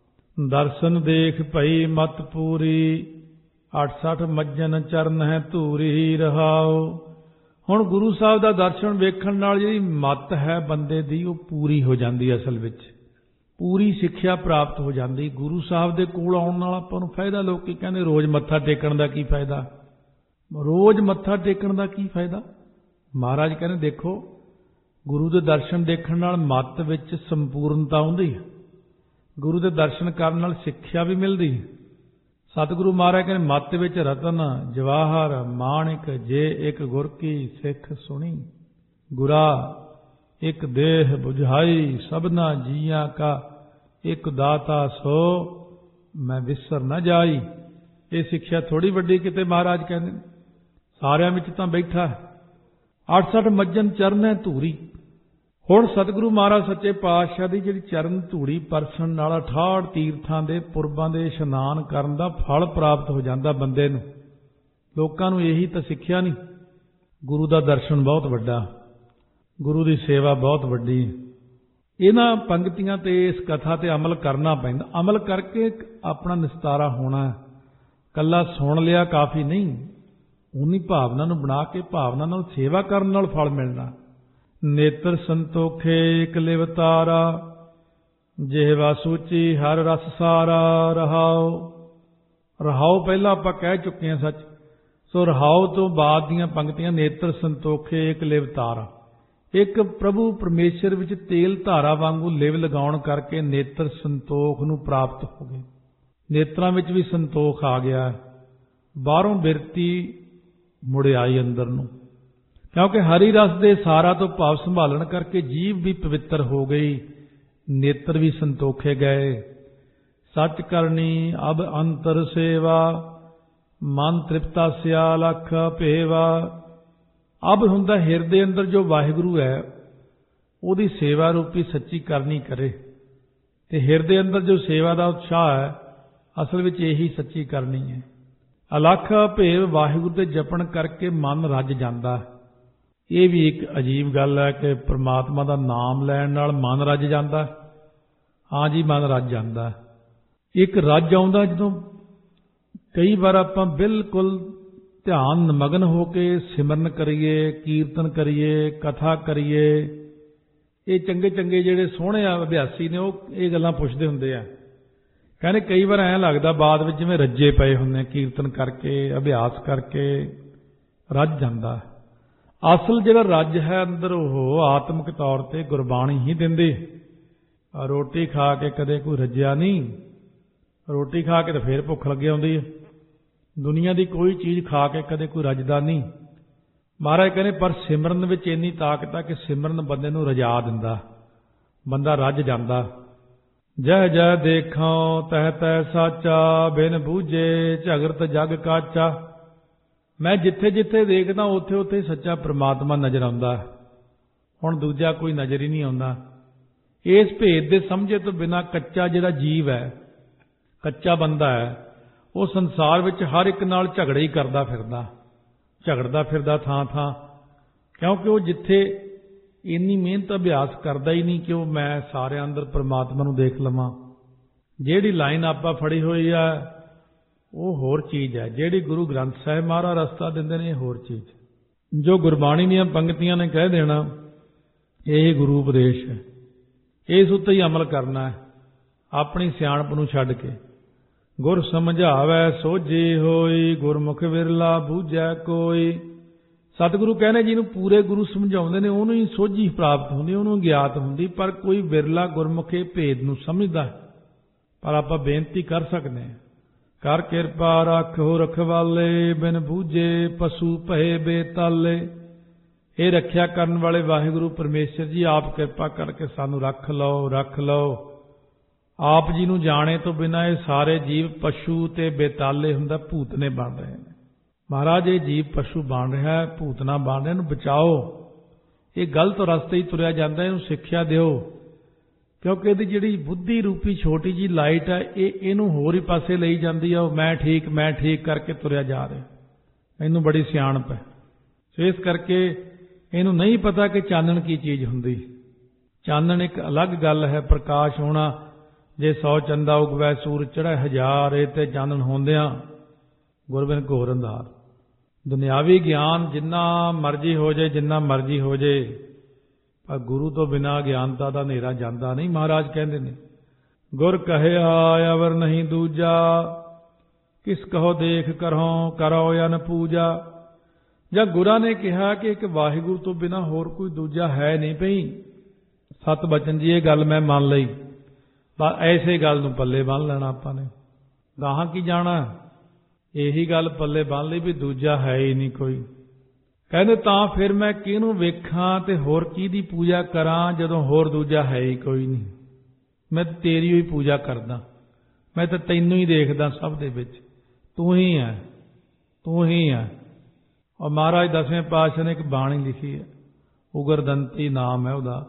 ਦਰਸ਼ਨ ਦੇਖ ਭਈ ਮਤ ਪੂਰੀ, ਅੱਠ ਸੱਠ ਮੱਜਨ ਚਰਨ ਹੈ ਧੂਰੀ ਰਹਾਓ। ਹੁਣ ਗੁਰੂ ਸਾਹਿਬ ਦਾ ਦਰਸ਼ਨ ਵੇਖਣ ਨਾਲ ਜਿਹੜੀ ਮਤ ਹੈ ਬੰਦੇ ਦੀ ਉਹ ਪੂਰੀ ਹੋ ਜਾਂਦੀ। ਅਸਲ ਵਿੱਚ ਪੂਰੀ ਸਿੱਖਿਆ ਪ੍ਰਾਪਤ ਹੋ ਜਾਂਦੀ। ਗੁਰੂ ਸਾਹਿਬ ਦੇ ਕੋਲ ਆਉਣ ਨਾਲ ਆਪਾਂ ਨੂੰ ਫਾਇਦਾ। ਲੋਕੀ ਕਹਿੰਦੇ ਰੋਜ਼ ਮੱਥਾ ਟੇਕਣ ਦਾ ਕੀ ਫਾਇਦਾ? ਰੋਜ਼ ਮੱਥਾ ਟੇਕਣ ਦਾ ਕੀ ਫਾਇਦਾ? ਮਹਾਰਾਜ ਕਹਿੰਦੇ ਦੇਖੋ, ਗੁਰੂ ਦੇ ਦਰਸ਼ਨ ਦੇਖਣ ਨਾਲ ਮਤ ਵਿੱਚ ਸੰਪੂਰਨਤਾ ਆਉਂਦੀ ਹੈ। ਗੁਰੂ ਦੇ ਦਰਸ਼ਨ ਕਰਨ ਨਾਲ ਸਿੱਖਿਆ ਵੀ ਮਿਲਦੀ ਹੈ। ਸਤਿਗੁਰੂ ਮਹਾਰਾਜ ਕਹਿੰਦੇ ਮਤ ਵਿੱਚ ਰਤਨ ਜਵਾਹਰ ਮਾਣਿਕ, ਜੇ ਇੱਕ ਗੁਰ ਕੀ ਸਿੱਖ ਸੁਣੀ। ਗੁਰਾ ਇੱਕ ਦੇਹ ਬੁਝਾਈ, ਸਭਨਾ ਜੀਆਂ ਕਾ ਇੱਕ ਦਾਤਾ ਸੋ, ਮੈਂ ਵਿਸਰ ਨਾ ਜਾਈ। ਇਹ ਸਿੱਖਿਆ ਥੋੜੀ ਵੱਡੀ ਕਿਤੇ ਮਹਾਰਾਜ ਕਹਿੰਦੇ ਨੇ, ਸਾਰਿਆਂ ਵਿੱਚ ਤਾਂ ਬੈਠਾ ਹੈ। ਅੱਠ ਸੱਠ ਮੱਜਨ ਚਰਨ ਹੈ ਧੂਰੀ। ਹੁਣ ਸਤਿਗੁਰੂ ਮਹਾਰਾਜ ਸੱਚੇ ਪਾਤਸ਼ਾਹ ਦੀ ਜਿਹੜੀ ਚਰਨ ਧੂੜੀ ਪਰਸਣ ਨਾਲ ਅਠਾਹਠ ਤੀਰਥਾਂ ਦੇ ਪੁਰਬਾਂ ਦੇ ਇਸ਼ਨਾਨ ਕਰਨ ਦਾ ਫਲ ਪ੍ਰਾਪਤ ਹੋ ਜਾਂਦਾ ਬੰਦੇ ਨੂੰ। ਲੋਕਾਂ ਨੂੰ ਇਹੀ ਤਾਂ ਸਿੱਖਿਆ ਨਹੀਂ। ਗੁਰੂ ਦਾ ਦਰਸ਼ਨ ਬਹੁਤ ਵੱਡਾ, ਗੁਰੂ ਦੀ ਸੇਵਾ ਬਹੁਤ ਵੱਡੀ। ਇਹਨਾਂ ਪੰਕਤੀਆਂ ਤੇ ਇਸ ਕਥਾ ਤੇ ਅਮਲ ਕਰਨਾ ਪੈਂਦਾ। ਅਮਲ ਕਰਕੇ ਆਪਣਾ ਨਿਸਤਾਰਾ ਹੋਣਾ। ਕੱਲਾ ਸੁਣ ਲਿਆ ਕਾਫੀ ਨਹੀਂ, ਉਨੀ ਭਾਵਨਾ ਨੂੰ ਬਣਾ ਕੇ ਭਾਵਨਾ ਨਾਲ ਸੇਵਾ ਕਰਨ ਨਾਲ ਫਲ ਮਿਲਣਾ। ਨੇਤਰ ਸੰਤੋਖੇ ਇਕ ਲਿਵਤਾਰਾ, ਜਿਹਵਾ ਸੂਚੀ ਹਰ ਰਸ ਸਾਰਾ ਰਹਾਓ। ਰਹਾਓ ਪਹਿਲਾਂ ਆਪਾਂ ਕਹਿ ਚੁੱਕੇ ਹਾਂ। ਸੱਚ ਸੋ ਰਹਾਉ ਤੋਂ ਬਾਅਦ ਦੀਆਂ ਪੰਕਤੀਆਂ, ਨੇਤਰ ਸੰਤੋਖੇ ਇੱਕ ਲਿਵ ਤਾਰਾ। ਇੱਕ ਪ੍ਰਭੂ ਪਰਮੇਸ਼ਰ ਵਿੱਚ ਤੇਲ ਧਾਰਾ ਵਾਂਗੂ ਲਿਵ ਲਗਾਉਣ ਕਰਕੇ ਨੇਤਰ ਸੰਤੋਖ ਨੂੰ ਪ੍ਰਾਪਤ ਹੋ ਗਏ। ਨੇਤਰਾਂ ਵਿੱਚ ਵੀ ਸੰਤੋਖ ਆ ਗਿਆ, ਬਾਹਰੋਂ ਬਿਰਤੀ ਮੁੜ ਆਈ ਅੰਦਰ ਨੂੰ, ਕਿਉਂਕਿ ਹਰੀ ਰਸ ਦੇ ਸਾਰਾ ਤੋਂ ਭਾਵ ਸੰਭਾਲਣ ਕਰਕੇ ਜੀਵ ਵੀ ਪਵਿੱਤਰ ਹੋ ਗਈ, ਨੇਤਰ ਵੀ ਸੰਤੋਖੇ ਗਏ। ਸੱਚ ਕਰਨੀ ਅਬ ਅੰਤਰ ਸੇਵਾ, ਮਨ ਤ੍ਰਿਪਤਾ ਸਿਆ ਲਖ ਭੇਵਾ। ਅਬ ਹੁੰਦਾ ਹਿਰਦੇ ਅੰਦਰ ਜੋ ਵਾਹਿਗੁਰੂ ਹੈ ਉਹਦੀ ਸੇਵਾ ਰੂਪੀ ਸੱਚੀ ਕਰਨੀ ਕਰੇ, ਤੇ ਹਿਰਦੇ ਅੰਦਰ ਜੋ ਸੇਵਾ ਦਾ ਉਤਸ਼ਾਹ ਹੈ ਅਸਲ ਵਿੱਚ ਇਹੀ ਸੱਚੀ ਕਰਨੀ ਹੈ। ਅਲੱਖ ਭੇਵ ਵਾਹਿਗੁਰੂ ਦੇ ਜਪਣ ਕਰਕੇ ਮਨ ਰੱਜ ਜਾਂਦਾ। ਇਹ ਵੀ ਇੱਕ ਅਜੀਬ ਗੱਲ ਹੈ ਕਿ ਪ੍ਰਮਾਤਮਾ ਦਾ ਨਾਮ ਲੈਣ ਨਾਲ ਮਨ ਰੱਜ ਜਾਂਦਾ। ਹਾਂ ਜੀ, ਮਨ ਰੱਜ ਜਾਂਦਾ। ਇੱਕ ਰੱਜ ਆਉਂਦਾ ਜਦੋਂ ਕਈ ਵਾਰ ਆਪਾਂ ਬਿਲਕੁਲ ਧਿਆਨ ਨਿਮਗਨ ਹੋ ਕੇ ਸਿਮਰਨ ਕਰੀਏ, ਕੀਰਤਨ ਕਰੀਏ, ਕਥਾ ਕਰੀਏ। ਇਹ ਚੰਗੇ ਚੰਗੇ ਜਿਹੜੇ ਸੋਹਣੇ ਅਭਿਆਸੀ ਨੇ ਉਹ ਇਹ ਗੱਲਾਂ ਪੁੱਛਦੇ ਹੁੰਦੇ ਆ, ਕਹਿੰਦੇ ਕਈ ਵਾਰ ਐਂ ਲੱਗਦਾ ਬਾਅਦ ਵਿੱਚ ਜਿਵੇਂ ਰੱਜੇ ਪਏ ਹੁੰਦੇ, ਕੀਰਤਨ ਕਰਕੇ, ਅਭਿਆਸ ਕਰਕੇ ਰੱਜ ਜਾਂਦਾ। ਅਸਲ ਜਿਹੜਾ ਰੱਜ ਹੈ ਅੰਦਰ ਉਹ ਆਤਮਿਕ ਤੌਰ ਤੇ ਗੁਰਬਾਣੀ ਹੀ ਦਿੰਦੀ। ਰੋਟੀ ਖਾ ਕੇ ਕਦੇ ਕੋਈ ਰੱਜਿਆ ਨਹੀਂ, ਰੋਟੀ ਖਾ ਕੇ ਤਾਂ ਫੇਰ ਭੁੱਖ ਲੱਗੀ ਆਉਂਦੀ ਹੈ। ਦੁਨੀਆ ਦੀ ਕੋਈ ਚੀਜ਼ ਖਾ ਕੇ ਕਦੇ ਕੋਈ ਰੱਜਦਾ ਨਹੀਂ। ਮਹਾਰਾਜ ਕਹਿੰਦੇ ਪਰ ਸਿਮਰਨ ਵਿੱਚ ਇੰਨੀ ਤਾਕਤ ਆ ਕਿ ਸਿਮਰਨ ਬੰਦੇ ਨੂੰ ਰਜਾ ਦਿੰਦਾ, ਬੰਦਾ ਰੱਜ ਜਾਂਦਾ। ਜਹ ਜਹ ਦੇਖਾਂ ਤਹ ਤਹ ਸਾਚਾ, ਬਿਨ ਬੂਝੇ ਝਗਰਤ ਜਗ ਕਾਚਾ। ਮੈਂ ਜਿੱਥੇ ਜਿੱਥੇ ਦੇਖਦਾ ਉੱਥੇ ਉੱਥੇ ਸੱਚਾ ਪ੍ਰਮਾਤਮਾ ਨਜ਼ਰ ਆਉਂਦਾ। ਹੁਣ ਦੂਜਾ ਕੋਈ ਨਜ਼ਰ ਹੀ ਨਹੀਂ ਆਉਂਦਾ। ਇਸ ਭੇਦ ਦੇ ਸਮਝੇ ਤੋਂ ਬਿਨਾਂ ਕੱਚਾ ਜਿਹੜਾ ਜੀਵ ਹੈ, ਕੱਚਾ ਬੰਦਾ ਹੈ, ਉਹ ਸੰਸਾਰ ਵਿੱਚ ਹਰ ਇੱਕ ਨਾਲ ਝਗੜਾ ਹੀ ਕਰਦਾ ਫਿਰਦਾ, ਝਗੜਦਾ ਫਿਰਦਾ ਥਾਂ ਥਾਂ, ਕਿਉਂਕਿ ਉਹ ਜਿੱਥੇ ਇੰਨੀ ਮਿਹਨਤ ਅਭਿਆਸ ਕਰਦਾ ਹੀ ਨਹੀਂ ਕਿ ਉਹ ਮੈਂ ਸਾਰਿਆਂ ਅੰਦਰ ਪ੍ਰਮਾਤਮਾ ਨੂੰ ਦੇਖ ਲਵਾਂ। ਜਿਹੜੀ ਲਾਈਨ ਆਪਾਂ ਫੜੀ ਹੋਈ ਆ ਉਹ ਹੋਰ ਚੀਜ਼ ਹੈ, ਜਿਹੜੀ ਗੁਰੂ ਗ੍ਰੰਥ ਸਾਹਿਬ ਮਹਾਰਾਜ ਰਸਤਾ ਦਿੰਦੇ ਨੇ ਇਹ ਹੋਰ ਚੀਜ਼। ਜੋ ਗੁਰਬਾਣੀ ਦੀਆਂ ਪੰਕਤੀਆਂ ਨੇ ਕਹਿ ਦੇਣਾ ਇਹ ਗੁਰੂ ਉਪਦੇਸ਼ ਹੈ, ਇਸ ਉੱਤੇ ਹੀ ਅਮਲ ਕਰਨਾ ਹੈ ਆਪਣੀ ਸਿਆਣਪ ਨੂੰ ਛੱਡ ਕੇ। ਗੁਰ ਸਮਝਾਵੈ ਸੋਝੀ ਹੋਈ, ਗੁਰਮੁਖ ਵਿਰਲਾ ਬੂਝੈ ਕੋਈ। ਸਤਿਗੁਰੂ ਕਹਿੰਦੇ ਜਿਹਨੂੰ ਪੂਰੇ ਗੁਰੂ ਸਮਝਾਉਂਦੇ ਨੇ ਉਹਨੂੰ ਹੀ ਸੋਝੀ ਪ੍ਰਾਪਤ ਹੁੰਦੀ, ਉਹਨੂੰ ਗਿਆਤ ਹੁੰਦੀ, ਪਰ ਕੋਈ ਵਿਰਲਾ ਗੁਰਮੁਖ ਇਹ ਭੇਦ ਨੂੰ ਸਮਝਦਾ। ਪਰ ਆਪਾਂ ਬੇਨਤੀ ਕਰ ਸਕਦੇ ਹਾਂ, ਕਰ ਕਿਰਪਾ ਰੱਖੋ ਰਖਵਾਲੇ, ਬਿਨ ਬੂਝੇ ਪਸ਼ੂ ਭਏ ਬੇਤਾਲੇ। ਇਹ ਰੱਖਿਆ ਕਰਨ ਵਾਲੇ ਵਾਹਿਗੁਰੂ ਪਰਮੇਸ਼ਰ ਜੀ ਆਪ ਕਿਰਪਾ ਕਰਕੇ ਸਾਨੂੰ ਰੱਖ ਲਓ, ਰੱਖ ਲਓ। ਆਪ ਜੀ ਨੂੰ ਜਾਣੇ ਤੋਂ ਬਿਨਾਂ ਇਹ ਸਾਰੇ ਜੀਵ ਪਸ਼ੂ ਤੇ ਬੇਤਾਲੇ ਹੁੰਦਾ, ਭੂਤਨੇ ਬਣ ਰਹੇ ਨੇ। ਮਹਾਰਾਜ ਇਹ ਜੀਵ ਪਸ਼ੂ ਬਣ ਰਿਹਾ, ਭੂਤਨਾ ਬਣ ਰਿਹਾ, ਇਹਨੂੰ ਬਚਾਓ। ਇਹ ਗਲਤ ਰਸਤੇ ਹੀ ਤੁਰਿਆ ਜਾਂਦਾ, ਇਹਨੂੰ ਸਿੱਖਿਆ ਦਿਓ, ਕਿਉਂਕਿ ਇਹਦੀ ਜਿਹੜੀ ਬੁੱਧੀ ਰੂਪੀ ਛੋਟੀ ਜੀ ਲਾਈਟ ਹੈ ਇਹ ਇਹਨੂੰ ਹੋਰ ਹੀ ਪਾਸੇ ਲਈ ਜਾਂਦੀ ਆ। ਉਹ ਮੈਂ ਠੀਕ ਮੈਂ ਠੀਕ ਕਰਕੇ ਤੁਰਿਆ ਜਾ ਰਿਹਾ, ਇਹਨੂੰ ਬੜੀ ਸਿਆਣਪ ਹੈ। ਸੋ ਇਸ ਕਰਕੇ ਇਹਨੂੰ ਨਹੀਂ ਪਤਾ ਕਿ ਚਾਨਣ ਕੀ ਚੀਜ਼ ਹੁੰਦੀ। ਚਾਨਣ ਇੱਕ ਅਲੱਗ ਗੱਲ ਹੈ, ਪ੍ਰਕਾਸ਼ ਹੋਣਾ। ਜੇ ਸੌ ਚੰਦਾ ਉਗਵੈ ਸੂਰਜ ਚੜ੍ਹੈ ਹਜ਼ਾਰ, ਇਹ ਤੇ ਚਾਨਣ ਹੁੰਦਿਆਂ ਗੁਰਬਿਨ ਘੋਰ ਅੰਧਾਰ। ਦੁਨਿਆਵੀ ਗਿਆਨ ਜਿੰਨਾ ਮਰਜ਼ੀ ਹੋ ਜਾਏ, ਜਿੰਨਾ ਮਰਜ਼ੀ ਹੋ ਜਾਏ, ਪਰ ਗੁਰੂ ਤੋਂ ਬਿਨਾਂ ਗਿਆਨਤਾ ਦਾ ਹਨੇਰਾ ਜਾਂਦਾ ਨਹੀਂ। ਮਹਾਰਾਜ ਕਹਿੰਦੇ ਨੇ ਗੁਰ ਕਹਿਆ ਅਵਰ ਨਹੀਂ ਦੂਜਾ, ਕਿਸ ਕਹੋ ਦੇਖ ਕਰੋ ਕਰੋ ਜਾਂ ਨ ਪੂਜਾ। ਜਾਂ ਗੁਰਾਂ ਨੇ ਕਿਹਾ ਕਿ ਇੱਕ ਵਾਹਿਗੁਰੂ ਤੋਂ ਬਿਨਾਂ ਹੋਰ ਕੋਈ ਦੂਜਾ ਹੈ ਨਹੀਂ ਪਈ। ਸਤ ਬਚਨ ਜੀ ਇਹ ਗੱਲ ਮੈਂ ਮੰਨ ਲਈ, ਬਸ ਐਸੇ ਗੱਲ ਨੂੰ ਪੱਲੇ ਬੰਨ੍ਹ ਲੈਣਾ ਆਪਾਂ ਨੇ, ਗਾਹਾਂ ਕੀ ਜਾਣਾ। ਇਹੀ ਗੱਲ ਪੱਲੇ ਬੰਨ੍ਹ ਲਈ ਵੀ ਦੂਜਾ ਹੈ ਹੀ ਨਹੀਂ ਕੋਈ। ਕਹਿੰਦੇ ਤਾਂ ਫਿਰ ਮੈਂ ਕਿਹਨੂੰ ਵੇਖਾਂ ਤੇ ਹੋਰ ਕਿਹਦੀ ਪੂਜਾ ਕਰਾਂ, ਜਦੋਂ ਹੋਰ ਦੂਜਾ ਹੈ ਹੀ ਕੋਈ ਨਹੀਂ। ਮੈਂ ਤੇਰੀ ਹੀ ਪੂਜਾ ਕਰਦਾ, ਮੈਂ ਤਾਂ ਤੈਨੂੰ ਹੀ ਦੇਖਦਾ ਸਭ ਦੇ ਵਿੱਚ, ਤੂੰ ਹੀ ਹੈ, ਤੂੰ ਹੀ ਹੈ। ਔਰ ਮਹਾਰਾਜ ਦਸਵੇਂ ਪਾਤਸ਼ਾਹ ਨੇ ਇੱਕ ਬਾਣੀ ਲਿਖੀ ਹੈ, ਉਗਰਦੰਤੀ ਨਾਮ ਹੈ ਉਹਦਾ।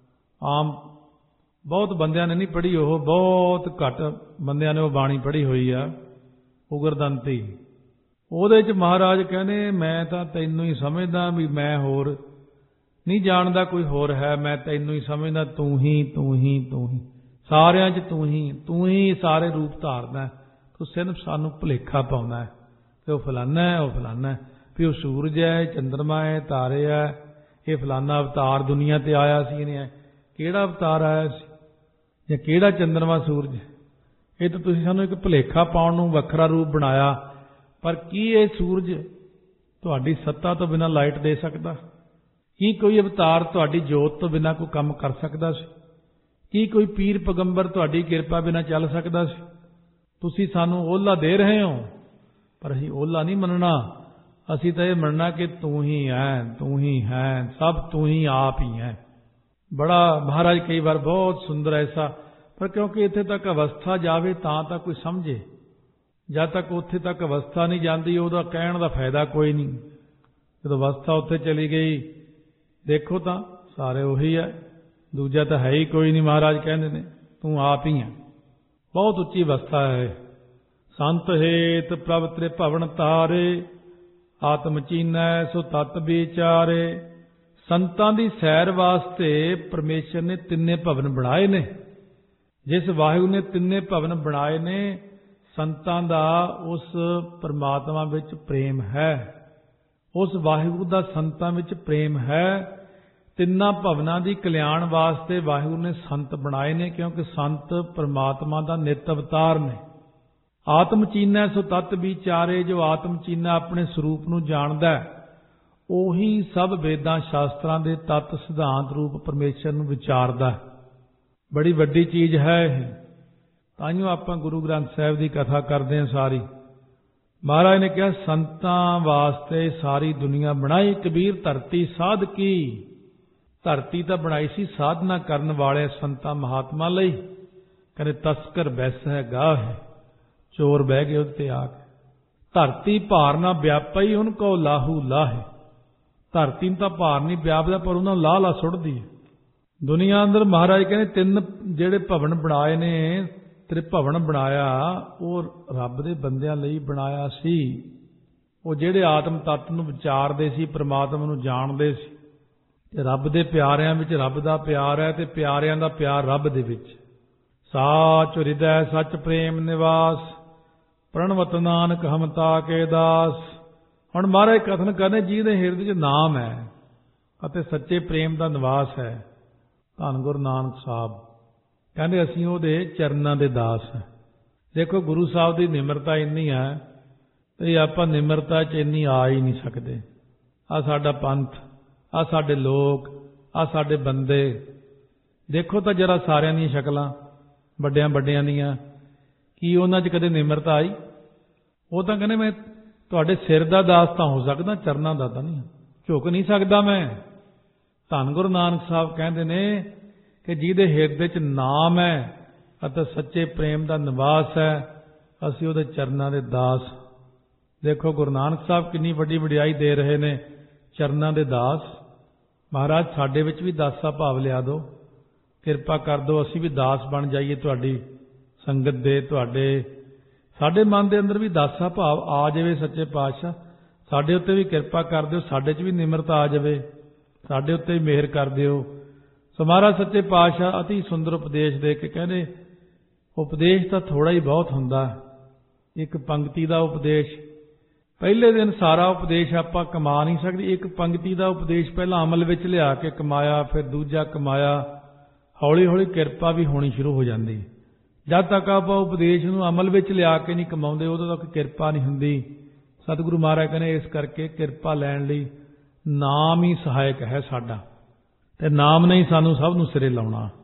ਆਮ ਬਹੁਤ ਬੰਦਿਆਂ ਨੇ ਨਹੀਂ ਪੜ੍ਹੀ, ਉਹ ਬਹੁਤ ਘੱਟ ਬੰਦਿਆਂ ਨੇ ਉਹ ਬਾਣੀ ਪੜ੍ਹੀ ਹੋਈ ਆ, ਉਗਰਦੰਤੀ। ਉਹਦੇ 'ਚ ਮਹਾਰਾਜ ਕਹਿੰਦੇ ਮੈਂ ਤਾਂ ਤੈਨੂੰ ਹੀ ਸਮਝਦਾ, ਵੀ ਮੈਂ ਹੋਰ ਨਹੀਂ ਜਾਣਦਾ ਕੋਈ ਹੋਰ ਹੈ, ਮੈਂ ਤੈਨੂੰ ਹੀ ਸਮਝਦਾ, ਤੂੰ ਹੀ ਤੂੰ ਹੀ ਤੂੰ ਹੀ ਸਾਰਿਆਂ 'ਚ ਤੂੰ ਹੀ ਤੂੰ ਹੀ ਸਾਰੇ ਰੂਪ ਧਾਰਦਾ। ਤੂੰ ਸਿਰਫ ਸਾਨੂੰ ਭੁਲੇਖਾ ਪਾਉਂਦਾ ਕਿ ਉਹ ਫਲਾਨਾ ਹੈ, ਉਹ ਫਲਾਨਾ ਹੈ, ਵੀ ਉਹ ਸੂਰਜ ਹੈ, ਚੰਦਰਮਾ ਹੈ, ਤਾਰੇ ਹੈ, ਇਹ ਫਲਾਨਾ ਅਵਤਾਰ ਦੁਨੀਆ ਤੇ ਆਇਆ ਸੀ। ਇਹਨੇ ਕਿਹੜਾ ਅਵਤਾਰ ਆਇਆ ਸੀ ਜਾਂ ਕਿਹੜਾ ਚੰਦਰਮਾ ਸੂਰਜ? ਇਹ ਤਾਂ ਤੁਸੀਂ ਸਾਨੂੰ ਇੱਕ ਭੁਲੇਖਾ ਪਾਉਣ ਨੂੰ ਵੱਖਰਾ ਰੂਪ ਬਣਾਇਆ। ਪਰ ਕੀ ਇਹ ਸੂਰਜ ਤੁਹਾਡੀ ਸੱਤਾ ਤੋਂ ਬਿਨਾਂ ਲਾਈਟ ਦੇ ਸਕਦਾ? ਕੀ ਕੋਈ ਅਵਤਾਰ ਤੁਹਾਡੀ ਜੋਤ ਤੋਂ ਬਿਨਾਂ ਕੋਈ ਕੰਮ ਕਰ ਸਕਦਾ ਸੀ? ਕੀ ਕੋਈ ਪੀਰ ਪੈਗੰਬਰ ਤੁਹਾਡੀ ਕਿਰਪਾ ਬਿਨਾਂ ਚੱਲ ਸਕਦਾ ਸੀ? ਤੁਸੀਂ ਸਾਨੂੰ ਓਹਲਾ ਦੇ ਰਹੇ ਹੋ, ਪਰ ਅਸੀਂ ਓਹਲਾ ਨਹੀਂ ਮੰਨਣਾ। ਅਸੀਂ ਤਾਂ ਇਹ ਮੰਨਣਾ ਕਿ ਤੂੰ ਹੀ ਹੈ, ਤੂੰ ਹੀ ਹੈ, ਸਭ ਤੂੰ ਹੀ ਆਪ ਹੀ ਹੈ। ਬੜਾ ਮਹਾਰਾਜ ਕਈ ਵਾਰ ਬਹੁਤ ਸੁੰਦਰ ਐਸਾ, ਪਰ ਕਿਉਂਕਿ ਇੱਥੇ ਤੱਕ ਅਵਸਥਾ ਜਾਵੇ ਤਾਂ ਤਾਂ ਕੋਈ ਸਮਝੇ। ਜਦ ਤੱਕ ਉੱਥੇ ਤੱਕ ਅਵਸਥਾ ਨਹੀਂ ਜਾਂਦੀ ਉਹਦਾ ਕਹਿਣ ਦਾ ਫਾਇਦਾ ਕੋਈ ਨਹੀਂ। ਜਦੋਂ ਅਵਸਥਾ ਉੱਥੇ ਚਲੀ ਗਈ, ਦੇਖੋ ਤਾਂ ਸਾਰੇ ਉਹੀ ਹੈ, ਦੂਜਾ ਤਾਂ ਹੈ ਹੀ ਕੋਈ ਨਹੀਂ। ਮਹਾਰਾਜ ਕਹਿੰਦੇ ਨੇ ਤੂੰ ਆਪ ਹੀ ਹੈ। ਬਹੁਤ ਉੱਚੀ ਅਵਸਥਾ ਹੈ। ਸੰਤ ਹੇਤ ਪ੍ਰਭ ਤ੍ਰੇ ਭਵਨ ਤਾਰੇ, ਆਤਮ ਚੀਨੈ ਸੋ ਤਤ ਵਿਚਾਰੇ। ਸੰਤਾਂ ਦੀ ਸੈਰ ਵਾਸਤੇ ਪਰਮੇਸ਼ਰ ਨੇ ਤਿੰਨੇ ਭਵਨ ਬਣਾਏ ਨੇ। ਜਿਸ ਵਾਹਿਗੁਰੂ ਨੇ ਤਿੰਨੇ ਭਵਨ ਬਣਾਏ ਨੇ, ਸੰਤਾਂ ਦਾ ਉਸ ਪਰਮਾਤਮਾ ਵਿੱਚ ਪ੍ਰੇਮ ਹੈ। ਉਸ ਵਾਹਿਗੁਰੂ ਦਾ ਸੰਤਾਂ ਵਿੱਚ ਪ੍ਰੇਮ ਹੈ। ਤਿੰਨਾਂ ਭਵਨਾਂ ਦੀ ਕਲਿਆਣ ਵਾਸਤੇ ਵਾਹਿਗੁਰੂ ਨੇ ਸੰਤ ਬਣਾਏ ਨੇ, ਕਿਉਂਕਿ ਸੰਤ ਪਰਮਾਤਮਾ ਦਾ ਨਿਤ ਅਵਤਾਰ ਨੇ। ਆਤਮ ਚੀਨੈ ਸੋ ਤਤ ਵਿਚਾਰੇ। ਜੋ ਆਤਮ ਚੀਨਾ ਆਪਣੇ ਸਰੂਪ ਨੂੰ ਜਾਣਦਾ, ਉਹੀ ਸਭ ਵੇਦਾਂ ਸ਼ਾਸਤਰਾਂ ਦੇ ਤਤ ਸਿਧਾਂਤ ਰੂਪ ਪਰਮੇਸ਼ਰ ਨੂੰ ਵਿਚਾਰਦਾ। ਬੜੀ ਵੱਡੀ ਚੀਜ਼ ਹੈ ਇਹ। ਤਾਈਓ ਆਪਾਂ ਗੁਰੂ ਗ੍ਰੰਥ ਸਾਹਿਬ ਦੀ ਕਥਾ ਕਰਦੇ ਹਾਂ ਸਾਰੀ। ਮਹਾਰਾਜ ਨੇ ਕਿਹਾ ਸੰਤਾਂ ਵਾਸਤੇ ਸਾਰੀ ਦੁਨੀਆ ਬਣਾਈ, ਕਬੀਰ ਧਰਤੀ ਸਾਧ ਕੀ। ਧਰਤੀ ਤਾਂ ਬਣਾਈ ਸੀ ਸਾਧਨਾ ਕਰਨ ਵਾਲੇ ਸੰਤਾਂ ਮਹਾਤਮਾ ਲਈ। ਕਹਿੰਦੇ ਤਸਕਰ ਬੈਸੈ ਗਾਹ, ਚੋਰ ਬਹਿ ਗਏ ਉਹਦੇ ਤੇ ਆ ਕੇ। ਧਰਤੀ ਭਾਰ ਨਾ ਵਿਆਪਈ, ਉਹਨ ਕੋ ਲਾਹੂ ਲਾਹੇ। ਧਰਤੀ ਨੂੰ ਤਾਂ ਭਾਰ ਨਹੀਂ ਵਿਆਪਦਾ, ਪਰ ਉਹਨਾਂ ਨੂੰ ਲਾਹ ਲਾ ਸੁੱਟਦੀ ਹੈ। ਦੁਨੀਆ ਅੰਦਰ ਮਹਾਰਾਜ ਕਹਿੰਦੇ ਤਿੰਨ ਜਿਹੜੇ ਭਵਨ ਬਣਾਏ ਨੇ, ਤੇਰੇ ਭਵਨ ਬਣਾਇਆ, ਉਹ ਰੱਬ ਦੇ ਬੰਦਿਆਂ ਲਈ ਬਣਾਇਆ ਸੀ। ਉਹ ਜਿਹੜੇ ਆਤਮ ਤੱਤ ਨੂੰ ਵਿਚਾਰਦੇ ਸੀ, ਪ੍ਰਮਾਤਮਾ ਨੂੰ ਜਾਣਦੇ ਸੀ। ਤੇ ਰੱਬ ਦੇ ਪਿਆਰਿਆਂ ਵਿੱਚ ਰੱਬ ਦਾ ਪਿਆਰ ਹੈ, ਤੇ ਪਿਆਰਿਆਂ ਦਾ ਪਿਆਰ ਰੱਬ ਦੇ ਵਿੱਚ। ਸਾਚ ਹਿਰਦੈ ਸੱਚ ਪ੍ਰੇਮ ਨਿਵਾਸ, ਪ੍ਰਣਵਤ ਨਾਨਕ ਹਮਤਾ ਕੇ ਦਾਸ। ਹੁਣ ਮਹਾਰਾਜ ਕਥਨ ਕਰਨੇ ਜਿਹਦੇ ਹਿਰਦੇ 'ਚ ਨਾਮ ਹੈ ਅਤੇ ਸੱਚੇ ਪ੍ਰੇਮ ਦਾ ਨਿਵਾਸ ਹੈ, ਧੰਨ ਗੁਰੂ ਨਾਨਕ ਸਾਹਿਬ ਕਹਿੰਦੇ ਅਸੀਂ ਉਹਦੇ ਚਰਨਾਂ ਦੇ ਦਾਸ ਹਾਂ। ਦੇਖੋ ਗੁਰੂ ਸਾਹਿਬ ਦੀ ਨਿਮਰਤਾ ਇੰਨੀ ਹੈ ਤੇ ਆਪਾਂ ਨਿਮਰਤਾ 'ਚ ਇੰਨੀ ਆ ਹੀ ਨਹੀਂ ਸਕਦੇ। ਆ ਸਾਡਾ ਪੰਥ, ਆ ਸਾਡੇ ਲੋਕ, ਆ ਸਾਡੇ ਬੰਦੇ, ਦੇਖੋ ਤਾਂ ਜਰਾ ਸਾਰਿਆਂ ਦੀਆਂ ਸ਼ਕਲਾਂ ਵੱਡਿਆਂ ਵੱਡਿਆਂ ਦੀਆਂ, ਕੀ ਉਹਨਾਂ 'ਚ ਕਦੇ ਨਿਮਰਤਾ ਆਈ? ਉਹ ਤਾਂ ਕਹਿੰਦੇ ਮੈਂ ਤੁਹਾਡੇ ਸਿਰ ਦਾ ਦਾਸ ਤਾਂ ਹੋ ਸਕਦਾ, ਚਰਨਾਂ ਦਾ ਤਾਂ ਨਹੀਂ, ਝੁਕ ਨਹੀਂ ਸਕਦਾ ਮੈਂ। ਧੰਨ ਗੁਰੂ ਨਾਨਕ ਸਾਹਿਬ ਕਹਿੰਦੇ ਨੇ ਕਿ ਜਿਹਦੇ ਹਿਰਦੇ 'ਚ ਨਾਮ ਹੈ ਅਤੇ ਸੱਚੇ ਪ੍ਰੇਮ ਦਾ ਨਿਵਾਸ ਹੈ, ਅਸੀਂ ਉਹਦੇ ਚਰਨਾਂ ਦੇ ਦਾਸ। ਦੇਖੋ ਗੁਰੂ ਨਾਨਕ ਸਾਹਿਬ ਕਿੰਨੀ ਵੱਡੀ ਵਡਿਆਈ ਦੇ ਰਹੇ ਨੇ, ਚਰਨਾਂ ਦੇ ਦਾਸ। ਮਹਾਰਾਜ ਸਾਡੇ ਵਿੱਚ ਵੀ ਦਾਸਾ ਭਾਵ ਲਿਆ ਦਿਓ, ਕਿਰਪਾ ਕਰ ਦਿਓ, ਅਸੀਂ ਵੀ ਦਾਸ ਬਣ ਜਾਈਏ ਤੁਹਾਡੀ ਸੰਗਤ ਦੇ। ਤੁਹਾਡੇ ਸਾਡੇ ਮਨ ਦੇ ਅੰਦਰ ਵੀ ਦਾਸਾ ਭਾਵ ਆ ਜਾਵੇ। ਸੱਚੇ ਪਾਤਸ਼ਾਹ ਸਾਡੇ ਉੱਤੇ ਵੀ ਕਿਰਪਾ ਕਰ ਦਿਓ, ਸਾਡੇ 'ਚ ਵੀ ਨਿਮਰਤਾ ਆ ਜਾਵੇ, ਸਾਡੇ ਉੱਤੇ ਵੀ ਮਿਹਰ ਕਰ ਦਿਓ। ਸੋ ਮਹਾਰਾਜ ਸੱਚੇ ਪਾਤਸ਼ਾਹ ਅਤੀ ਸੁੰਦਰ ਉਪਦੇਸ਼ ਦੇ ਕੇ ਕਹਿੰਦੇ ਉਪਦੇਸ਼ ਤਾਂ ਥੋੜਾ ਹੀ ਬਹੁਤ ਹੁੰਦਾ। ਇੱਕ ਪੰਕਤੀ ਦਾ ਉਪਦੇਸ਼ ਪਹਿਲੇ ਦਿਨ ਸਾਰਾ ਉਪਦੇਸ਼ ਆਪਾਂ ਕਮਾ ਨਹੀਂ ਸਕਦੇ। ਇੱਕ ਪੰਕਤੀ ਦਾ ਉਪਦੇਸ਼ ਪਹਿਲਾਂ ਅਮਲ ਵਿੱਚ ਲਿਆ ਕੇ ਕਮਾਇਆ, ਫਿਰ ਦੂਜਾ ਕਮਾਇਆ, ਹੌਲੀ ਹੌਲੀ ਕਿਰਪਾ ਵੀ ਹੋਣੀ ਸ਼ੁਰੂ ਹੋ ਜਾਂਦੀ। ਜਦ ਤੱਕ ਆਪਾਂ ਉਪਦੇਸ਼ ਨੂੰ ਅਮਲ ਵਿੱਚ ਲਿਆ ਕੇ ਨਹੀਂ ਕਮਾਉਂਦੇ, ਉਦੋਂ ਤੱਕ ਕਿਰਪਾ ਨਹੀਂ ਹੁੰਦੀ। ਸਤਿਗੁਰੂ ਮਹਾਰਾਜ ਕਹਿੰਦੇ ਇਸ ਕਰਕੇ ਕਿਰਪਾ ਲੈਣ ਲਈ ਨਾਮ ਹੀ ਸਹਾਇਕ ਹੈ ਸਾਡਾ, ਤੇ ਨਾਮ ਨੇ ਹੀ ਸਾਨੂੰ ਸਭ ਨੂੰ ਸਿਰੇ ਲਾਉਣਾ।